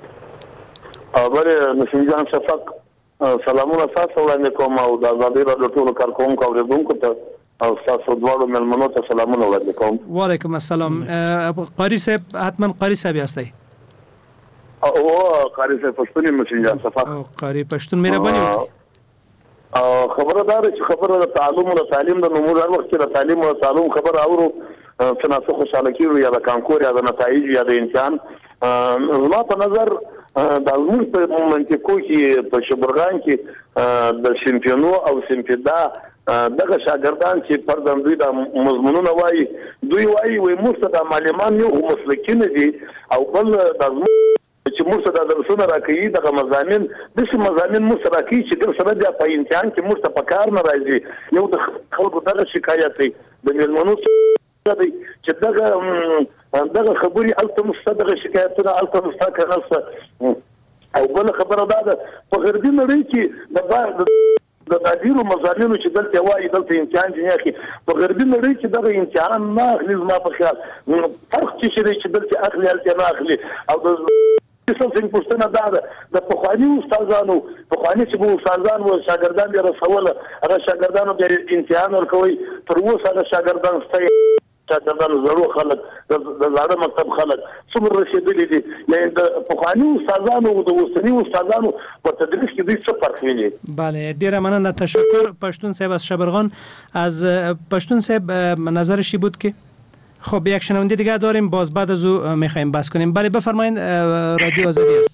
بله نسیم جان شفق، سلامونه تاسو وړاندې کوم او د آزادۍ رادیو ټولو کارکوونکو اوریدونکو ته او تاسو دواړو مېلمنو ته سلامونه وړاندې کوم. وعلیکم السلام. قاری صاحب، حتما قاری صاحب هستی؟ او قاری صاحب پښتون نسیم جان شفق. قاری پښتون مهرباني وکړئ. خبره دا ده چې خبره د تعلیم او تعلیم د نمور هر وخت د تعلیم او تعلیم خبره اورو څه ناسو خوشاله کیږو، یا د کانکور یا د نتایج یا د امتحان. زما په نظر دا زموږ په منطقو کې په شبرغان کې د سیمپیونو او سیمپیدا دغه شاګردان چې پردم دوی د مضمونونه وایي، دوی وایي وایي موږ د معلمان یو مسلکي نه دي، او بل د چې موږ ته د درسونه راکوي دغه مضامین داسې مضامین موږ سره راکوي چې در سره بیا په امتحان کې موږ ته په کار نه راځي. یو د خلکو دغه شکایت دی د مېلمنو دی چې دغه دغه خبرې هلته موږ دغه شکایتونه هلته موږ ته کنه. او بله خبره دا ده په غربي نړۍ کې د د ډیرو مضامینو چې دلته وایي دلته امتحان دی اخی، په غربي نړۍ کې دغه امتحان نه اخلي. زما په خیال فرق چې شي چې دلته اخلي هلته نه اخلي. او د څه پوښتنه دا ده د پخواني استادانو پخواني چې به استادان و شاګردان یې رسوله، هغه شاګردانو بیا امتحان ورکوي. تر اوسه هغه شاګردان شته، شاګردانو زړو خلک د زاړه مکتب خلک څومره رسېدلي دي. یعنې د پخواني استادانو او د اوسني استادانو په تدریس کې دوی څه فرق ویني؟ بله، ډیره مننه. تشکر پشتون صاحب از شبرغان. از پشتون صاحب نظرشی بود که خب یک شنونده دیگه داریم، باز بعد از او میخوایم بحث کنیم. بله بفرمایید، رادیو آزادی است.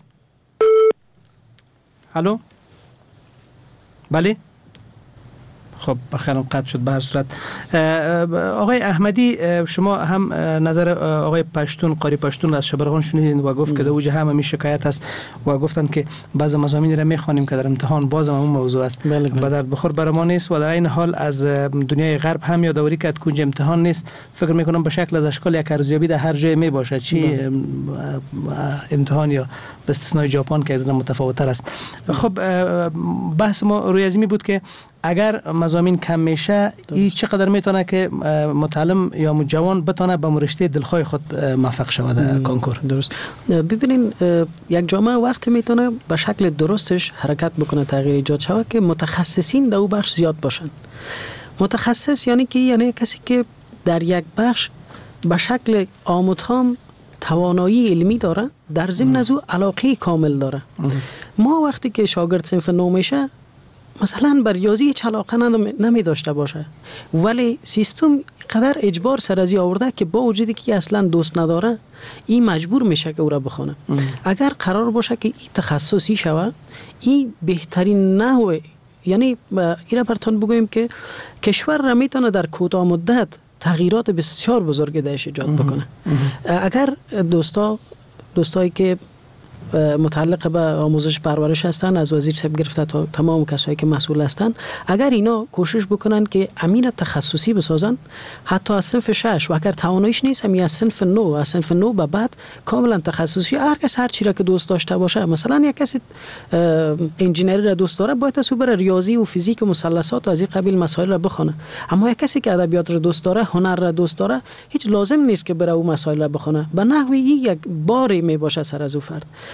الو بله. خب بخیرم قطع شد. به هر صورت آقای احمدی، شما هم نظر آقای پشتون قاری پشتون از شبرغان شنیدین و گفت که در اوج هم همین شکایت است و گفتن که بعض مضامین را میخوانیم که در امتحان بازم همون موضوع است. بله بله. و در بخور بر ما نیست و در این حال از دنیای غرب هم یادآوری کرد که امتحان نیست. فکر میکنم به شکل از اشکال یک ارزیابی در هر جای می باشه، چی امتحان یا به استثنای ژاپن که از متفاوت‌تر است. خب بحث ما روی ازمی بود که اگر مضامین کم میشه، این چقدر میتونه که متعلم یا جوان بتونه به رشته دلخواه خود موفق شود در کنکور؟ درست. ببینین یک جامعه وقت میتونه به شکل درستش حرکت بکنه، تغییر ایجاد شود که متخصصین در اون بخش زیاد باشن. متخصص یعنی کی؟ یعنی کسی که در یک بخش به شکل آموزان توانایی علمی داره، در ضمن از او علاقه کامل داره. ما وقتی که شاگرد صنف نو میشه، مثلا بر ریاضی هیچ علاقه نمی داشته باشه، ولی سیستم قدر اجبار سر ازی آورده که با وجودی که اصلا دوست نداره، این مجبور میشه که او را بخونه. اگر قرار باشه که این تخصصی شود، این بهترین نحوه، یعنی اینا براتون بگویم که کشور را میتونه در کوتاه مدت تغییرات بسیار بزرگ درش ایجاد بکنه. اگر دوستا دوستایی که متعلق به آموزش پرورش هستن، از وزیر صاحب گرفته تا تمام کسایی که مسئول هستن، اگر اینا کوشش بکنن که امین تخصصی بسازن، حتی از صنف شش و اگر تواناییش نیست، همین از صنف نو از صنف نو به بعد کاملا تخصصی، هر کس هر چی را که دوست داشته باشه. مثلا یک کسی انجینری را دوست داره، باید از بر ریاضی و فیزیک و مثلثات و از این قبیل مسائل را بخونه. اما یک کسی که ادبیات را دوست داره، هنر را دوست داره، هیچ لازم نیست که بره اون مسائل را بخونه. به نحوی یک باری می باشه سر از او فرد.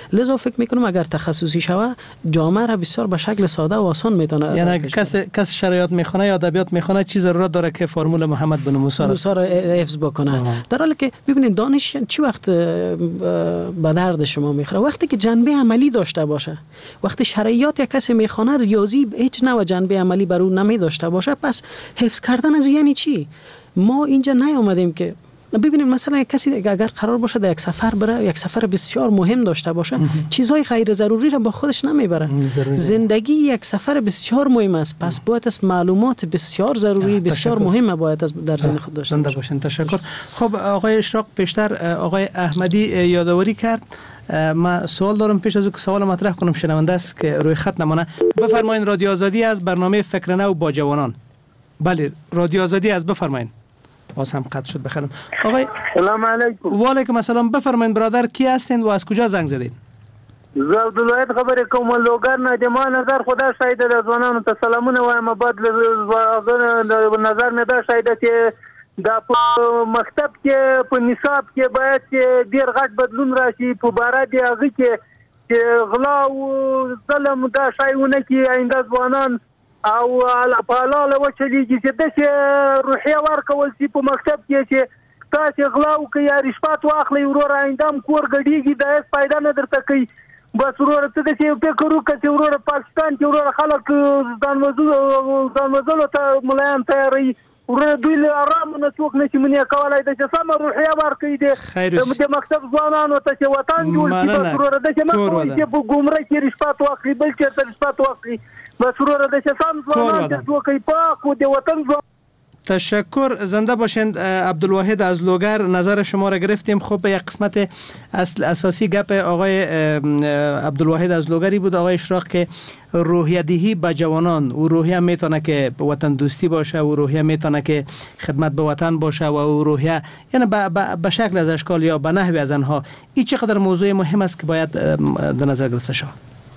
لذا فکر میکنم اگر تخصصی شود جامعه را بسیار به شکل ساده و آسان میتونه. یعنی کس کس شرایط میخونه یا ادبیات میخونه چی ضرورت داره که فرمول محمد بن موسی را حفظ بکنه؟ در حالی که ببینید دانش چی وقت به درد شما میخوره؟ وقتی که جنبه عملی داشته باشه. وقتی شرایط یک کسی میخونه ریاضی هیچ نوع جنبه عملی بر اون نمی داشته باشه، پس حفظ کردن از یعنی چی؟ ما اینجا نیامدیم که ببینید مثلا کسی اگر قرار باشه در یک سفر بره، یک سفر بسیار مهم داشته باشه، چیزهای غیر ضروری را با خودش نمیبره. زندگی یک سفر بسیار مهم است، پس باید از معلومات بسیار ضروری بسیار مهمه باید از در ذهن خود داشته باشین. تشکر. خب آقای اشراق پیشتر آقای احمدی یادآوری کرد. ما سوال دارم پیش از او که سوال مطرح کنم، شنونده است که روی خط نمونه. بفرمایید. رادیو آزادی از برنامه فکر نو با جوانان. بله رادیو آزادی از، بفرمایید. باز هم قطع شد. بخیرم آقای. سلام علیکم. و علیکم السلام. بفرمایید برادر، کی هستین و از کجا زنگ زدین؟ زه عبدالواحد خبرې کوم لوګر نه. د ما نظر خدا شاید د ځوانانو ته سلامونه وایم. بعد نظر مې دا شاید چې دا په مکتب کې په نصاب کې باید ډیر غټ بدلون راشي په باره دی هغه کې چې غلا او ظلم دا شایونه کې آینده ځوانان او په حلاله وچلیږي چې داسې روحیه ورکول شي په مکتب کې چې تاسې غلا وکړئ یا رشوت واخلئ وروره آینده هم کور ګډېږي دا هېڅ فایده نه درته کوي. بس وروره ته داسې یو فکر وکړه چې وروره پاکستان کې وروره خلک ځان وژلو ته ملایان تیاروي، وروره دوی له ارامه نه څوک نشي منع کولی. د چې سمه روحیه ورکوي د مکتب ځوانانو ته چې وطن جوړ شي. بس وروره داسې مه کوئ چې په ګمره کې رشوت واخلي، بل چېرته رشوت واخلي. بس وروره داسې سم ځوانان چې څوک یې پاک و د وطن ځوان. تشکر. زنده باشند. عبدالواحد از لوگر نظر شما را گرفتیم. خب یک قسمت اصل اساسی گپ آقای عبدالواحد از لوگری بود، آقای اشراق، که روحیه دهی به جوانان، او روحیه میتونه که وطن دوستی باشه، او روحیه میتونه که خدمت به وطن باشه و او روحیه یعنی به شکل از اشکال یا به نحوی از آنها. این چقدر موضوع مهم است که باید در نظر گرفته شود.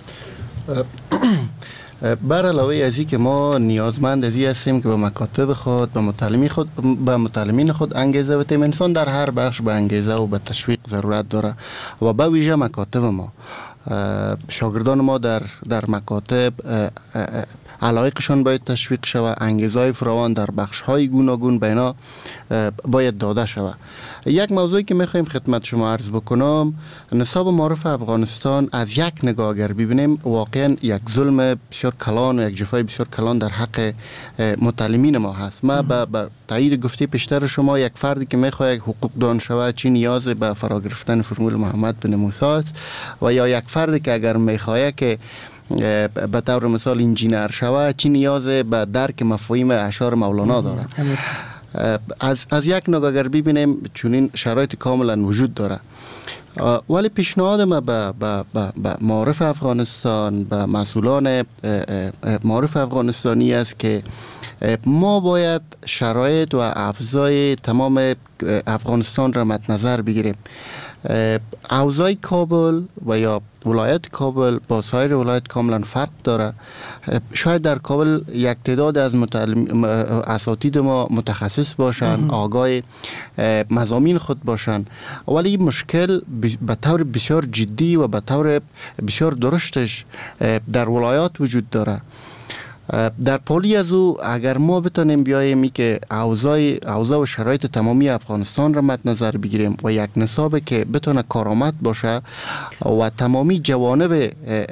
بر علاوه از این که ما نیازمند از این هستیم که به مکاتب خود به متعلمین خود به متعلمین خود انگیزه بدیم. انسان در هر بخش به انگیزه و به تشویق ضرورت داره و به ویژه مکاتب ما، شاگردان ما در در مکاتب علایقشان باید تشویق شود، انگیزهای فراوان در بخش‌های گوناگون به اینا باید داده شود. یک موضوعی که می‌خوایم خدمت شما عرض بکنم، نصاب معارف افغانستان از یک نگاه اگر ببینیم واقعا یک ظلم بسیار کلان و یک جفای بسیار کلان در حق متعلمین ما هست. ما به تایید گفته پیشتر شما، یک فردی که می‌خواد حقوق دان شود چی نیاز به فرا گرفتن فرمول محمد بن موسی است، و یا یک فردی که اگر می‌خواد که به طور مثال انجینر شود چی نیاز به درک مفاهیم اشعار مولانا داره. از از یک نگاه اگر ببینیم چنین شرایط کاملا وجود داره. ولی پیشنهاد ما به به معارف افغانستان، به مسئولان معارف افغانستانی است که ما باید شرایط و افزای تمام افغانستان را مد نظر بگیریم. اوضاع کابل و یا ولایت کابل با سایر ولایت کاملا فرق داره. شاید در کابل یک تعداد از متعلم اساتید ما متخصص باشن، آگاه مضامین خود باشن، ولی این مشکل به طور بسیار جدی و به طور بسیار درشتش در ولایات وجود داره. در پالی از او اگر ما بتانیم بیاییم ای که اوضاع اوضاع و شرایط تمامی افغانستان را مد نظر بگیریم و یک نصاب که بتونه کارآمد باشه و تمامی جوانب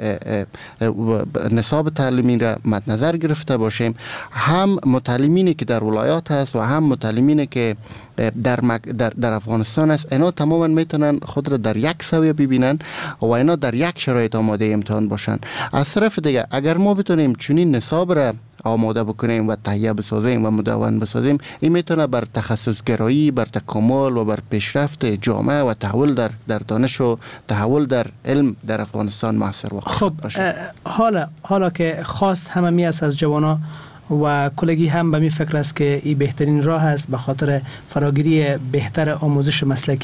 نصاب تعلیمی را مد نظر گرفته باشیم، هم متعلمینی که در ولایات هست و هم متعلمینی که در, در, در افغانستان است، اینا تماما میتونن خود را در یک سویه ببینن و اینا در یک شرایط آماده امتحان باشن. از طرف دیگه اگر ما بتونیم چنین نصاب را آماده بکنیم و تهیه بسازیم و مدون بسازیم، این میتونه بر تخصص گرایی، بر تکامل و بر پیشرفت جامعه و تحول در در دانش و تحول در علم در افغانستان موثر واقع خب حالا حالا که خواست همه می است از جوانا و کلگی هم به می فکر است که این بهترین راه است به خاطر فراگیری بهتر آموزش مسلکی.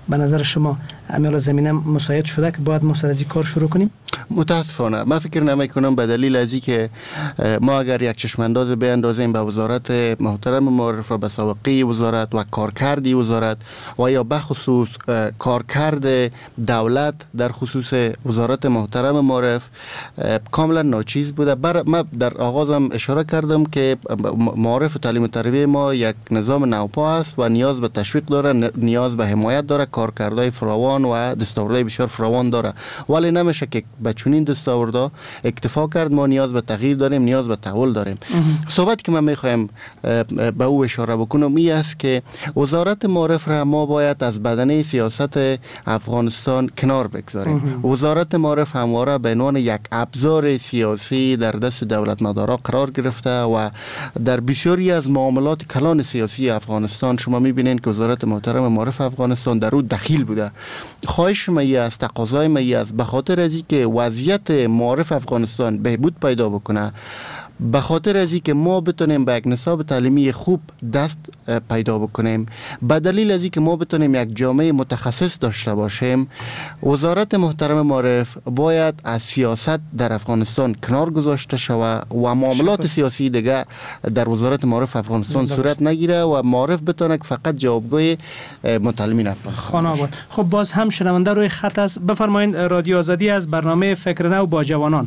به نظر شما امیال زمینه مساعد شده که باید ما سر از این کار شروع کنیم؟ متاسفانه من فکر نمی کنم به دلیل از که ما اگر یک چشمانداز بیاندازیم به وزارت محترم معرف و به سابقه وزارت و کارکردی وزارت و یا به خصوص کارکرد دولت در خصوص وزارت محترم معرف کاملا ناچیز بوده. بر من در آغازم اشاره کردم که معرف و تعلیم و تربیت ما یک نظام نوپا است و نیاز به تشویق داره، نیاز به حمایت داره، کارکردهای فراوان و دستاوردهای بسیار فراوان داره، ولی نمیشه که به چنین دستاوردها اکتفا کرد. ما نیاز به تغییر داریم، نیاز به تحول داریم. صحبت که من میخوایم به او اشاره بکنم این است که وزارت معرف را ما باید از بدنه سیاست افغانستان کنار بگذاریم. وزارت معرف همواره به عنوان یک ابزار سیاسی در دست دولت مدارا قرار گرفته و در بسیاری از معاملات کلان سیاسی افغانستان شما میبینید که وزارت محترم معرف افغانستان در او دخیل بوده. خواهش ما است، تقاضای ما است به خاطر از اینکه وضعیت معرف افغانستان بهبود پیدا بکنه، به خاطر از اینکه ما بتونیم به یک نصاب تعلیمی خوب دست پیدا بکنیم، به دلیل از اینکه ما بتونیم یک جامعه متخصص داشته باشیم، وزارت محترم معرف باید از سیاست در افغانستان کنار گذاشته شود و معاملات سیاسی دیگه در وزارت معرف افغانستان صورت نگیره و معرف بتونه فقط جوابگوی متعلمین افغانستان باشه. خب باز هم شنونده روی خط است. بفرمایید. رادیو آزادی از برنامه فکر نو با جوانان.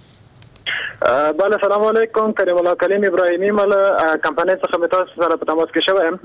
بله سلام علیکم. کریم الله کلیم ابراهیمی مال کمپانی څخه متاس سره په تماس کې شوم.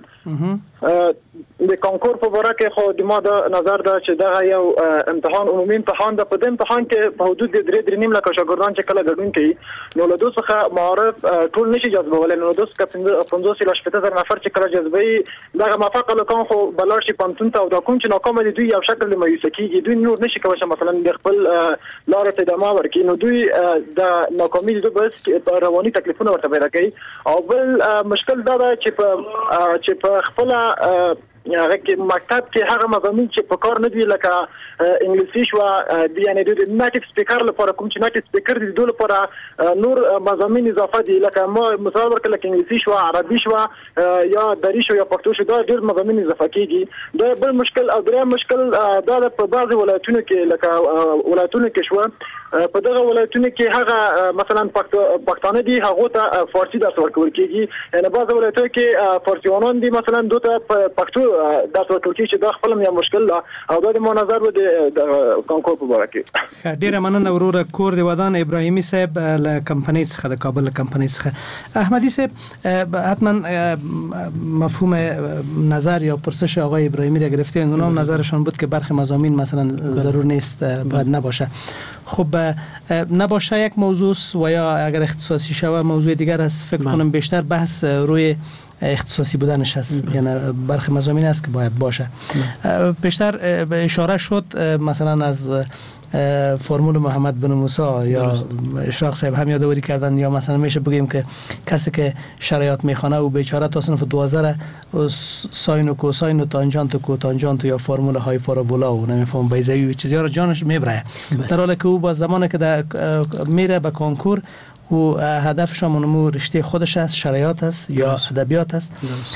د کنکور په اړه کې خو د ما د نظر دا چې دا یو امتحان عمومي امتحان د په دې امتحان کې په حدود د درې درې نیم لک شاګردان چې کله ګډون کوي نو له دوه څخه معارف ټول نشي جذبولای، نو دوه څخه پنځوس ل شپږ زره نفر چې کله جذبوي دا موافقه لکه خو بلار شي پنځون ته او دا کوم چې ناکام دي دوی یو شکل د مایوس کیږي، دوی نور نشي کولای مثلا د خپل لار ته ادامه ورکړي، نو دوی د ناکامي د بس رواني تکلیفونه ورته پیدا کوي. او بل مشکل دا ده چې په چې په خپل هغه کې مکتب کې هغه مضامین چې په کار نه دی لکه انګلیسي شو دی یعنی د نیټیو سپیکر لپاره کوم چې نیټیو سپیکر دی دوی لپاره نور مضامین اضافه دي لکه ما مثال ورکړل لکه انګلیسي شو عربي شو یا دری شو یا پښتو شو دا ډېر مضامین اضافه کیږي. دا بل مشکل او دریم مشکل دا په بعضي ولایتونو کې لکه ولایتونو کې شو په دغه ولایتونو کې هغه مثلا پښتانه دي هغه ته فارسی درس ورکول کیږي، یعنی بعض ولایتونو کې فارسیوانان دي مثلا دوی ته پښتو درس ورکول کیږي چې دا خپل یو مشکل ده او دا د مو نظر و د کنکور په اړه کې. ډیره مننه وروره کور دی ودان ابراهیمی صاحب له کمپنی څخه د کابل کمپنی څخه. احمدی صاحب حتما مفهوم نظر یا پرسش آقای ابراهیمی را گرفتین، اونا هم نظرشون بود که برخی مضامین مثلا ضرور نیست باید نباشه. خب نباشه یک موضوع و یا اگر اختصاصی شود موضوع دیگر است. فکر کنم بیشتر بحث روی اختصاصی بودنش هست، یعنی برخی مضامین است که باید باشه. بیشتر اشاره شد مثلا از فرمول محمد بن موسی یا اشراق صاحب هم یادآوری کردن، یا مثلا میشه بگیم که کسی که شرایط میخونه و بیچاره تا صنف دوازده ساین و کوساین و تانجانت و کوتانجانت یا فرمول های پارابولا و نمیفهم بیضوی و چیزی ها رو جانش میبره، در حالی که او با زمانی که میره به کنکور و هدفش هم رشته خودش است، شرایط است یا ادبیات است.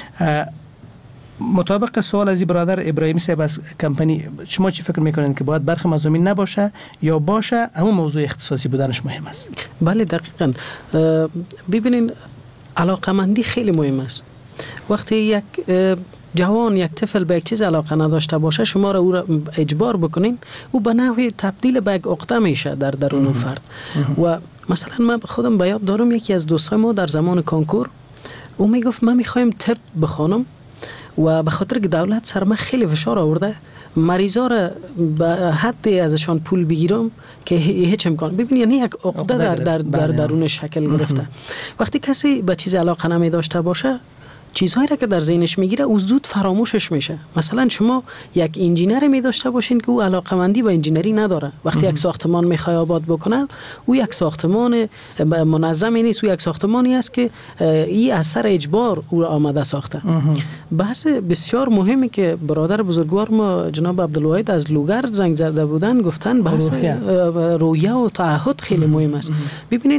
مطابق سوال از برادر ابراهیمی صاحب از کمپنی، شما چی فکر میکنین که باید برخی مضامین نباشه یا باشه، همون موضوع اختصاصی بودنش مهم است؟ بله دقیقاً. ببینین علاقمندی خیلی مهم است. وقتی یک جوان یک طفل به یک چیز علاقه نداشته باشه شما را او را اجبار بکنین او به نحوی تبدیل به یک عقده میشه در درون اون فرد. و مثلا من خودم به یاد دارم یکی از دوستای ما در زمان کنکور او میگفت من میخوایم طب بخوانم و به خاطر که دولت سر من خیلی فشار آورده مریضا را به حدی ازشان پول بگیرم که هیچ امکان. ببین یعنی یک عقده در در در درون شکل گرفته. وقتی کسی به چیز علاقه نمی داشته باشه چیزهایی را که در ذهنش میگیره او زود فراموشش میشه. مثلا شما یک انجینر می داشته باشین که او علاقمندی به انجینری نداره، وقتی یک ساختمان میخواد آباد بکنه او یک ساختمان منظمی نیست، او یک ساختمانی است که این اثر اجبار او را آمده ساخته. بحث بسیار مهمی که برادر بزرگوار ما جناب عبدالواحد از لوگر زنگ زده بودن گفتن بحث رویه و تعهد خیلی مهم است. ببینین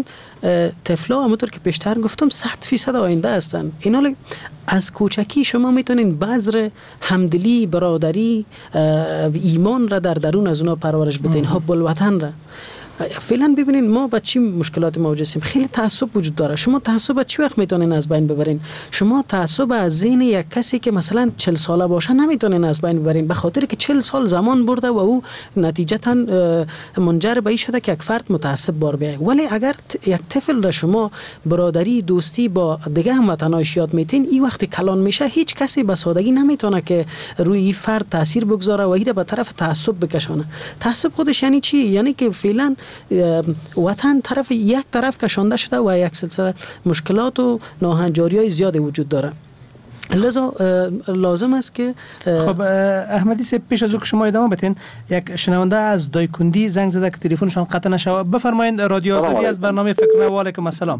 طفلا همونطور که پیشتر گفتم صد فیصد آینده هستن. اینا از کوچکی شما میتونین بذر همدلی، برادری، ایمان را در درون از اونا پرورش بدین، حب الوطن را. فعلا ببینین ما با چی مشکلات مواجه هستیم. خیلی تعصب وجود داره. شما تعصب چی وقت میتونین از بین ببرین؟ شما تعصب از ذهن یک کسی که مثلا چهل ساله باشه نمیتونین از بین ببرین، به خاطر که چهل سال زمان برده و او نتیجتا منجر به این شده که یک فرد متعصب بار بیاید. ولی اگر یک طفل را شما برادری، دوستی با دیگه هموطناش یاد میتین، این وقتی کلان میشه هیچ کسی به سادگی نمیتونه که روی این فرد تاثیر بگذاره و این به طرف تعصب بکشانه. تعصب خودش یعنی چی؟ یعنی که فعلا وطن طرف یک طرف کشانده شده و یک سلسله مشکلات و ناهنجاری‌های زیادی وجود داره. لذا لازم است که خب احمدی صاحب پیش از او که شما ادامه بدین، یک شنونده از دایکندی زنگ زده که تلفنشان قطع نشود. بفرمایید رادیو آزادی از برنامه فکر نو. و علیکم السلام.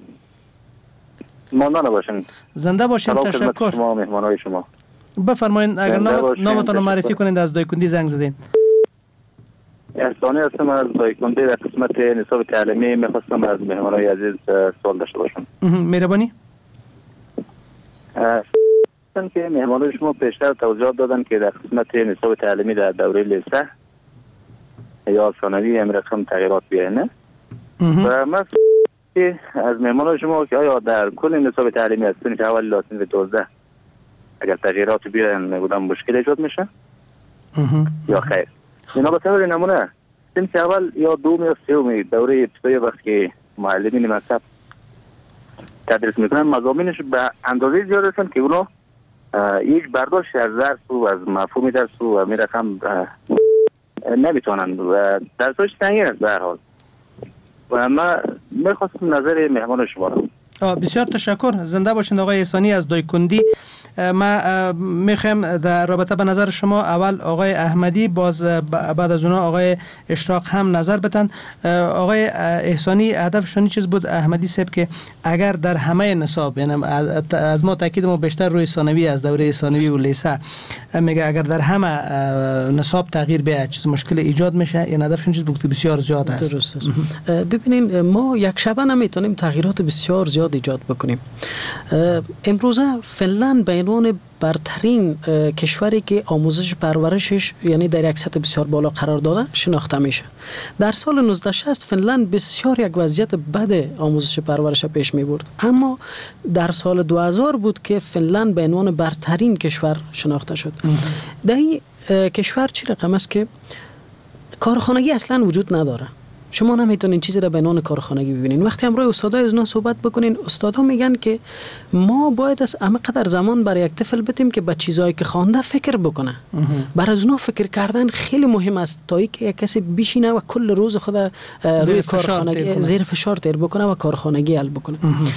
ماندان باشین. زنده باشین. تشکر. شما مهمانای شما. بفرمایید اگر نامتون رو معرفی کنید از دایکندی زنگ زدین. احسانی هستم از دایکندی در قسمت نصاب تعلیمی. میخواستم از مهمانای عزیز سوال داشته باشم. مهربانی. اصلا که مهمانای شما پیشتر توضیحات دادن که در قسمت نصاب تعلیمی در دوره لیسه یا ثانوی هم رقم تغییرات بیاید نه؟ و من از مهمانای شما که آیا در کل نصاب تعلیمی از صنف اول تا صنف دوازده اگر تغییرات بیاین بودن مشکل ایجاد میشه یا خیر؟ اینا به طور نمونه صنف اول یا دوم یا سوم دوره ابتدایی وقتی که معلمین مکتب تدریس میکنن مضامینش به اندازه زیاد هستن که اونا یک برداشت از درس و از مفهوم درس و می رقم نمیتونن و درسش سنگین است به هر حال. و من میخواستم نظر مهمان شما رو. بسیار تشکر. زنده باشین آقای احسانی از دایکندی. ما میخوایم در رابطه به نظر شما اول آقای احمدی، باز بعد از اونا آقای اشراق هم نظر بدن. آقای احسانی هدفشون چیز بود احمدی صاحب که اگر در همه نصاب، یعنی از ما تاکید ما بیشتر روی ثانوی از دوره ثانوی و لیسه میگه اگر در همه نصاب تغییر بیاد چیز مشکل ایجاد میشه. این هدفشون چیز بود بسیار زیاد است. درست است. ببینین ما یک شبه نمیتونیم تغییرات بسیار زیاد ایجاد بکنیم. امروزه فنلند به عنوان برترین کشوری که آموزش پرورشش یعنی در یک سطح بسیار بالا قرار داده شناخته میشه. در سال نوزده شصت فنلند بسیار یک وضعیت بد آموزش پرورش پیش می برد، اما در سال دو هزار بود که فنلند به عنوان برترین کشور شناخته شد. در این کشور چی رقم است که کارخانگی اصلا وجود نداره. شما نمیتونین چیزی را به عنوان کارخانگی ببینین. وقتی امروز استادای از اونا صحبت بکنین، استادا میگن که ما باید از همه قدر زمان برای یک طفل بدیم که به چیزایی که خوانده فکر بکنه. برای از اونا فکر کردن خیلی مهم است تا اینکه یک کسی بشینه و کل روز خود روی کارخانگی زیر فشار تیر بکنه و کارخانگی حل بکنه.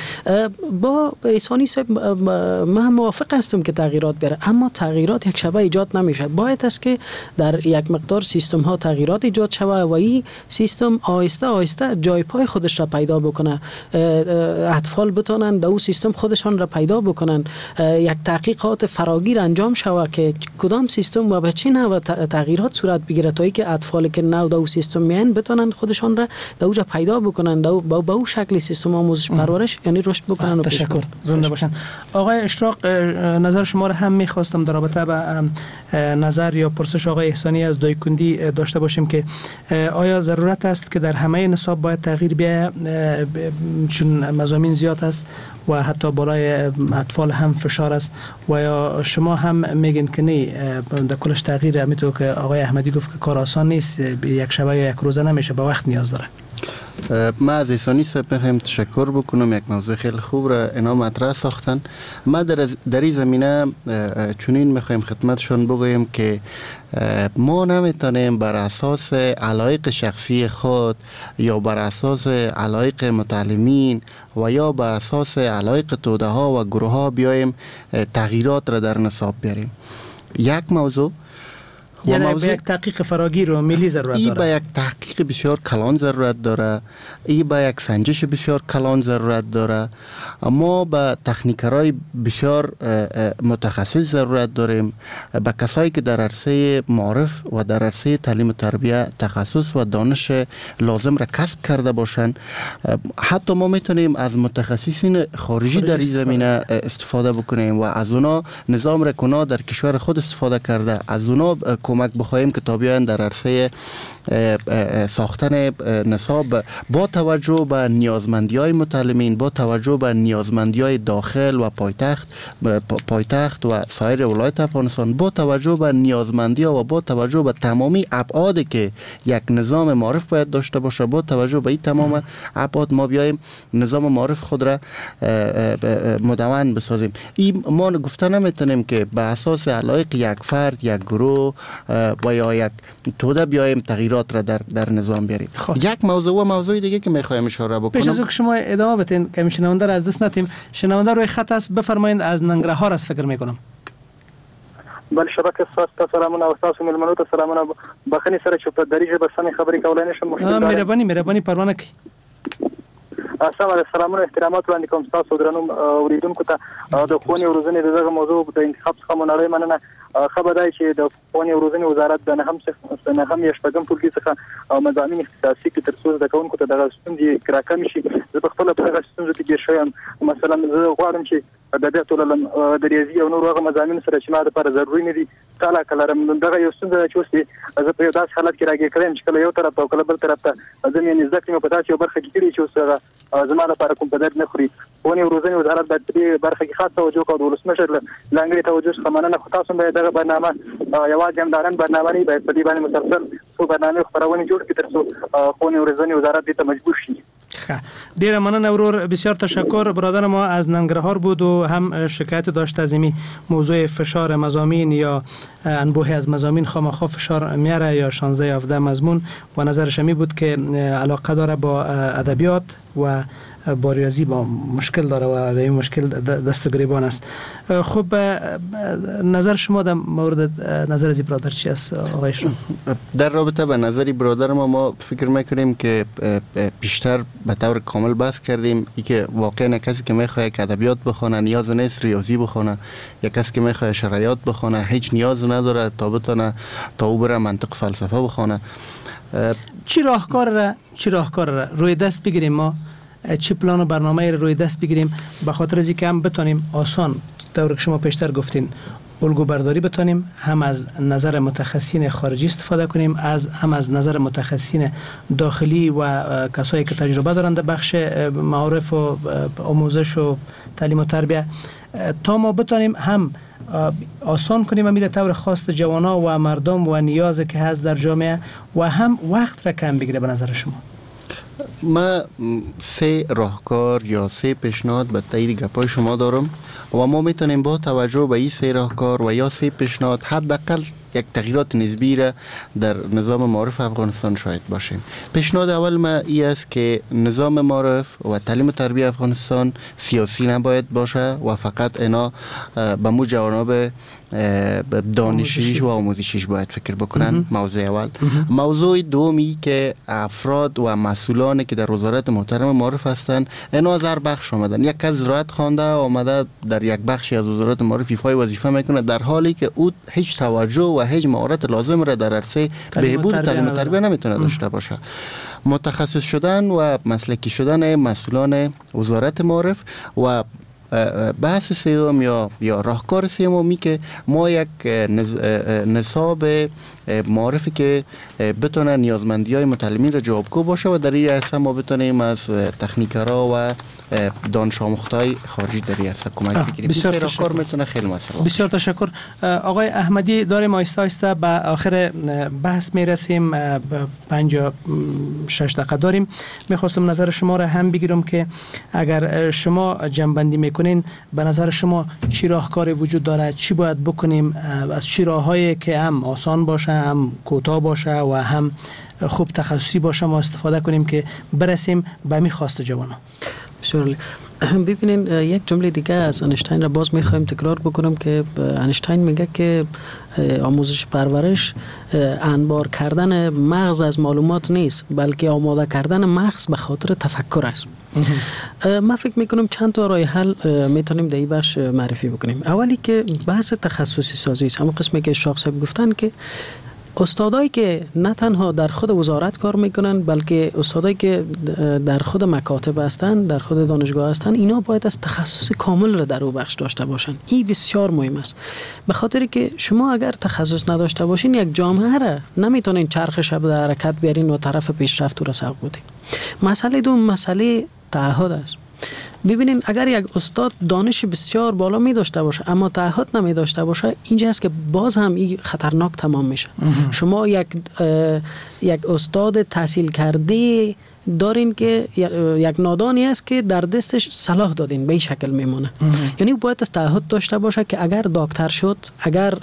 با احسانی صاحب ما موافق هستم که تغییرات بیاره، اما تغییرات یک شبه ایجاد نمیشه. باید است که در یک مقدار سیستم ها تغییرات ایجاد شود و این سیستم آهسته آهسته جای پای خودش را پیدا بکنه. اطفال بتونن در اون سیستم خودشان را پیدا بکنن. یک تحقیقات فراگیر انجام شود که کدام سیستم و به چه نوع تغییرات صورت بگیره تا اینکه اطفالی که نو در اون سیستم میان بتونن خودشان را در اونجا پیدا بکنن، با اون شکل سیستم آموزش پرورش یعنی رشد بکنن. و تشکر. زنده باشن. آقای اشراق نظر شما را هم میخواستم در رابطه با نظر یا پرسش آقای احسانی از دایکندی داشته باشیم که آیا ضرورت است که در همه نصاب باید تغییر بیاید چون مضامین زیاد است و حتی بالای اطفال هم فشار است، و یا شما هم میگین که نه در کلش تغییر همینطور که آقای احمدی گفت که کار آسان نیست، یک شبه یا یک روزه نمیشه، با وقت نیاز داره. ما از احسانی صاحب میخوایم تشکر بکنم، یک موضوع خیلی خوب را اینا مطرح ساختن. ما در در این زمینه چنین میخوایم خدمتشون بگویم که ما نمیتونیم بر اساس علایق شخصی خود یا بر اساس علایق متعلمین و یا بر اساس علایق توده ها و گروه ها بیایم تغییرات را در نصاب بیاریم. یک موضوع یعنی موضوع... به یک تحقیق فراگیر و ملی ضرورت ای داره. به یک تحقیق بسیار کلان ضرورت داره، ای به یک سنجش بسیار کلان ضرورت داره. ما به تکنیکرای بسیار متخصص ضرورت داریم، به کسایی که در عرصه معارف و در عرصه تعلیم و تربیت تخصص و دانش لازم را کسب کرده باشند. حتی ما میتونیم از متخصصین خارجی در این زمینه استفاده بکنیم و از اونا نظام را کنا در کشور خود استفاده کرده، از اونا کمک بخواهیم که تا بیاین در عرصه ساختن نصاب با توجه به نیازمندی های متعلمین، با توجه به نیازمندی های داخل و پایتخت پایتخت و سایر ولایت افغانستان، با توجه به نیازمندی ها و با توجه به تمامی ابعادی که یک نظام معارف باید داشته باشه، با توجه به این تمام ابعاد ما بیایم نظام معارف خود را مدون بسازیم. این ما گفته نمیتونیم که به اساس علایق یک فرد، یک گروه و یا یک توده بیایم تغییرات را در در نظام بیاریم. یک موضوع و موضوع دیگه که میخوایم اشاره بکنم، پیش از اون که شما ادامه بدین که شنونده را از دست ندیم، شنونده روی خط است، بفرمایید. از ننگرهار است فکر میکنم. بله، شبکه ساست سلامونه او تاسو ملمنو ته سلامونه. بخنی سره چې په دریجه به سمې خبرې کولای نشم. مهرباني مهرباني پروانه کی. السلام علیکم، سلامونه احترامات وړاندې کوم تاسو درنو اوریدونکو ته. د ښوونې او روزنې دغه موضوع د انتخاب څخه منړۍ مننه. خبر دی چې د ښوونې او روزنې وزارت د نهم څخه نهم یا شپږم ټولګي څخه مضامین اختصاصي کې تر څو زده کوونکو ته دغه ستونزې راکمې شي. زه په خپله په هغه ستونزو کې ګیر شوی یم. مثلا زه غواړم چې ادبیات ولولم، د ریاضي او نورو هغه مضامین سره چې ما دپاره ضروري نه دي علاقه لرم. دغه یو ستونزه ده چې اوس زه په یو داسې حالت کې راګیر کړی یم چې کله یو طرف ته او کله بل طرف ته زه مې زده کړې مې په داسې یو برخه کې کړي چې اوس هغه زما لپاره کوم په درد نه خوري. ښوونې او روزنې وزارت باید په دې برخه کې خاص توجه وکړي او د ولسمشر له ځانګړې توجه څخه مننه. خو تاسو باید دغه برنامه یوازې همدارن برنامه نه، باید په دې باندې مسلسل څو برنامې خپرونې جوړ کړي تر څو ښوونې او روزنې وزارت دې ته مجبور شي. ډیره مننه ورور، بسیار تشکر. برادر ما از ننگرهار بود و هم شکایت داشت از این موضوع فشار مضامین یا انبوهی از مضامین خامخا فشار میاره یا شانزده یا هفده مضمون و نظرش می بود که علاقه داره با ادبیات و با ریاضی با مشکل داره و این مشکل دست و گریبان است. خب نظر شما در مورد نظر از برادر چی است آقای شما؟ در رابطه به نظری برادر ما ما فکر میکنیم که بیشتر به طور کامل بحث کردیم. ای که واقعا کسی که میخواد که ادبیات بخونه نیاز نیست ریاضی بخونه، یا کسی که میخواد شرایط بخونه هیچ نیاز نداره تا بتونه تا او بره منطق فلسفه بخونه. چی راهکار را چی راهکار را روی دست بگیریم، ما چه پلان و برنامه را روی دست بگیریم به خاطر از اینکه هم بتونیم آسان طور که شما پیشتر گفتین الگو برداری بتونیم، هم از نظر متخصصین خارجی استفاده کنیم، از هم از نظر متخصصین داخلی و کسایی که تجربه دارند در بخش معارف و آموزش و تعلیم و تربیت، تا ما بتونیم هم آسان کنیم امیر طور خواست جوانا و مردم و نیازی که هست در جامعه و هم وقت را کم بگیره. به نظر شما ما سه راهکار یا سه پیشنهاد به تایید گپای شما دارم و ما میتونیم با توجه به این سه راهکار و یا سه پیشنهاد حداقل یک تغییرات نسبی را در نظام معارف افغانستان شاهد باشیم. پیشنهاد اول ما این است که نظام معارف و تعلیم و تربیت افغانستان سیاسی نباید باشه و فقط اینا به مو جوانب دانشیش و آموزشیش باید فکر بکنن. موضوع اول. موضوع دومی که افراد و مسئولانی که در وزارت محترم معارف هستند اینا از هر بخش آمدن. یک کس زراعت خوانده آمده در یک بخشی از وزارت معارف ایفای وظیفه میکنه در حالی که او هیچ توجه و هیچ مهارت لازم را در عرصه بهبود تعلیم و تربیت نمیتونه داشته باشه. متخصص شدن و مسلکی شدن مسئولان وزارت معارف و بحث سیوم یا یا راهکار سیومی که ما یک نصاب معارفی که بتونه نیازمندی های متعلمین را جوابگو باشه و در این عرصه ما بتونیم از تکنیکرها و دانش آموختای خارجی در این عرصه کمک بگیریم. بسیار راهکار میتونه خیلی مسئله. بسیار تشکر آقای احمدی. داریم آهسته آهسته به آخر بحث میرسیم. پنج یا شش دقیقه داریم. میخواستم نظر شما را هم بگیرم که اگر شما جنبندی میکنین به نظر شما چی راهکاری وجود داره، چی باید بکنیم، از چی راههایی که هم آسان باشه هم کوتاه باشه و هم خوب تخصصی باشه ما استفاده کنیم که برسیم به می خواست جوانا. بسیار ببینین یک جمله دیگه از انیشتین را باز میخوایم تکرار بکنم که انیشتین میگه که آموزش پرورش انبار کردن مغز از معلومات نیست، بلکه آماده کردن مغز به خاطر تفکر است. من فکر میکنم چند تا راه حل میتونیم در این بخش معرفی بکنیم. اولی که بحث تخصصی سازی است. همون قسمی که اشراق صاحب گفتن که استادایی که نه تنها در خود وزارت کار میکنن، بلکه استادایی که در خود مکاتب هستند، در خود دانشگاه هستند، اینا باید از تخصص کامل را در او بخش داشته باشند. این بسیار مهم است، به خاطر که شما اگر تخصص نداشته باشین یک جامعه را نمیتونین چرخ شب در حرکت بیارین و طرف پیشرفت را سوق بدین. مسئله دوم مسئله تعهد است. ببینین اگر یک استاد دانش بسیار بالا می داشته باشه اما تعهد نمی داشته باشه، اینجا است که باز هم این خطرناک تمام میشه. شما یک یک استاد تحصیل کرده دارین که یک نادانی است که در دستش صلاح دادین، به این شکل میمونه. یعنی باید از تعهد داشته باشه که اگر دکتر شد، اگر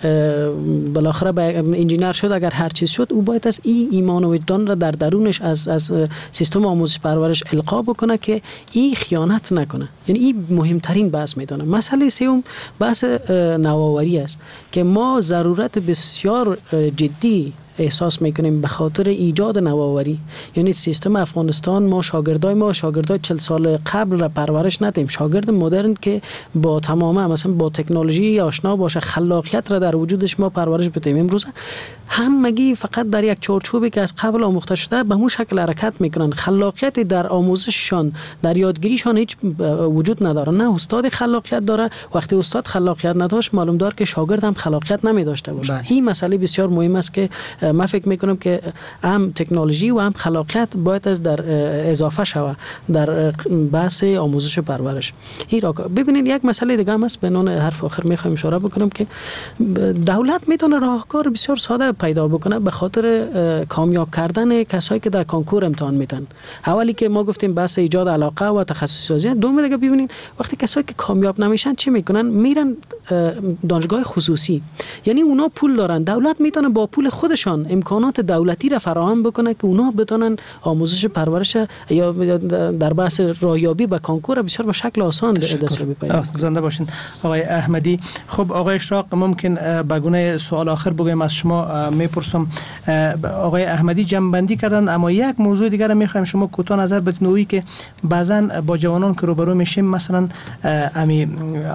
بالاخره به انجینر شد، اگر هر چیز شد، او باید از این ایمان و وجدان را در درونش از از سیستم آموزش پرورش القا بکنه که این خیانت نکنه. یعنی این مهمترین بحث میدونه. مسئله سوم بحث نوآوری است که ما ضرورت بسیار جدی احساس میکنیم به خاطر ایجاد نوآوری. یعنی سیستم افغانستان ما شاگردای ما شاگردای چهل سال قبل را پرورش ندیم. شاگرد مدرن که با تماما مثلا با تکنولوژی آشنا باشه، خلاقیت را در وجودش ما پرورش بدیم. امروز همگی فقط در یک چارچوبی که از قبل آموخته شده به همون شکل حرکت میکنن. خلاقیت در آموزششان، در یادگیریشان هیچ وجود نداره. نه استاد خلاقیت داره. وقتی استاد خلاقیت نداشت معلوم داره که شاگرد هم خلاقیت نمی داشته باشه. این مسئله بسیار مهم است که من فکر میکنم که هم تکنولوژی و هم خلاقیت باید از در اضافه شود در بحث آموزش و پرورش. این را ببینید یک مسئله دیگه هم است، به عنوان حرف آخر میخوایم اشاره بکنم که دولت میتونه راهکار بسیار ساده پیدا بکنه به خاطر کامیاب کردن کسایی که در کنکور امتحان میتن. اولی که ما گفتیم بحث ایجاد علاقه و تخصص سازی. دوم دیگه ببینید وقتی کسایی که کامیاب نمیشن چی میکنن؟ میرن دانشگاه خصوصی. یعنی اونا پول دارن، دولت میتونه با پول خودشان امکانات دولتی را فراهم بکنه که اونا بتونن آموزش پرورش یا در بحث راهیابی به کنکور بسیار به شکل آسان دستیابی پیدا کنند. زنده باشین آقای احمدی. خب آقای اشراق، ممکن به گونه سوال آخر بگویم از شما میپرسم. آقای احمدی جنبندی کردن، اما یک موضوع دیگر میخوایم شما کوتاه نظر بدین، که بعضا با جوانان که روبرو میشیم مثلا امی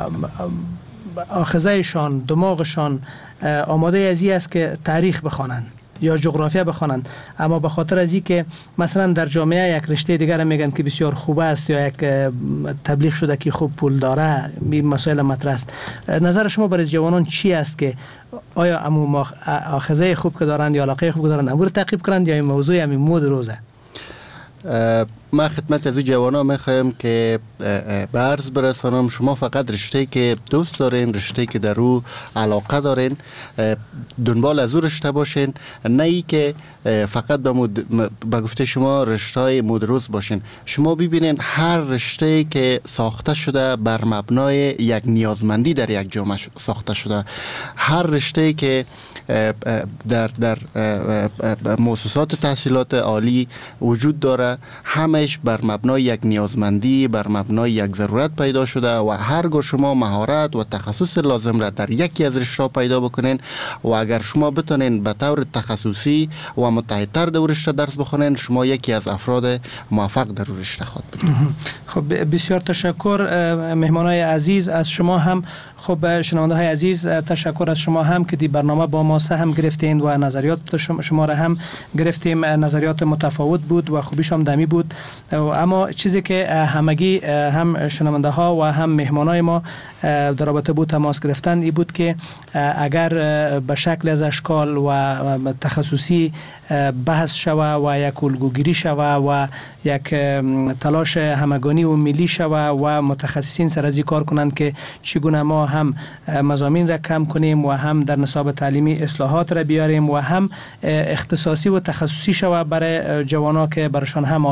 آخذهشان، دماغشان آماده ازی است که تاریخ بخوانند یا جغرافیا بخوانند، اما به خاطر از این که مثلا در جامعه یک رشته دیگر میگن که بسیار خوب است یا یک تبلیغ شده که خوب پول داره، این مسائل مطرح است. نظر شما برای جوانان چی است که آیا امو آخذه خوب که دارند یا علاقه خوب که دارند امور تعقیب کنند یا این موضوع همین مود روزه؟ ما خدمت از جوانان میخوایم که به عرض برسانم شما فقط رشته که دوست دارین، رشته که در او علاقه دارین، دنبال از او رشته باشین، نه ای که فقط به مد... به گفته شما رشته مدروس باشین. شما ببینین هر رشته که ساخته شده بر مبنای یک نیازمندی در یک جامعه ساخته شده. هر رشته که در در مؤسسات تحصیلات عالی وجود داره همش بر مبنای یک نیازمندی، بر مبنای یک ضرورت پیدا شده و هرگاه شما مهارت و تخصص لازم را در یکی از رشته پیدا بکنین و اگر شما بتونین به طور تخصصی و متحدتر در رشته درس بخونین، شما یکی از افراد موفق در رشته خود بودید. خب بسیار تشکر مهمانای عزیز از شما هم. خب شنونده های عزیز تشکر از شما هم که دی برنامه با ما سهم گرفتین و نظریات شما را هم گرفتیم. نظریات متفاوت بود و خوبیش هم دمی بود، اما چیزی که همگی هم شنونده ها و هم مهمانای ما در رابطه بود تماس گرفتن ای بود که اگر به شکل از اشکال و تخصصی بحث شوه و یک الگوگیری شوه و یک تلاش همگانی و ملی شوه و متخصصین سر از کار کنند که چگونه ما هم مضامین را کم کنیم و هم در نصاب تعلیمی اصلاحات را بیاریم و هم اختصاصی و تخصصی شوه برای جوانا که برشان هم آسان شوه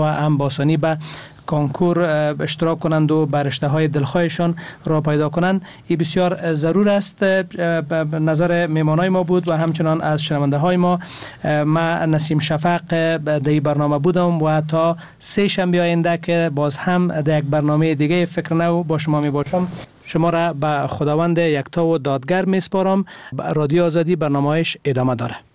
و هم باسانی به کنکور اشتراک کنند و بر رشته های دلخواهشان را پیدا کنند. این بسیار ضرور است. نظر میمانای ما بود و همچنان از شنونده های ما. من نسیم شفق در این برنامه بودم و تا سه شنبه آینده که باز هم در یک برنامه دیگه فکر نو با شما می باشم، شما را به خداوند یکتا و دادگر می سپارم. رادیو آزادی برنامه‌اش ادامه داره.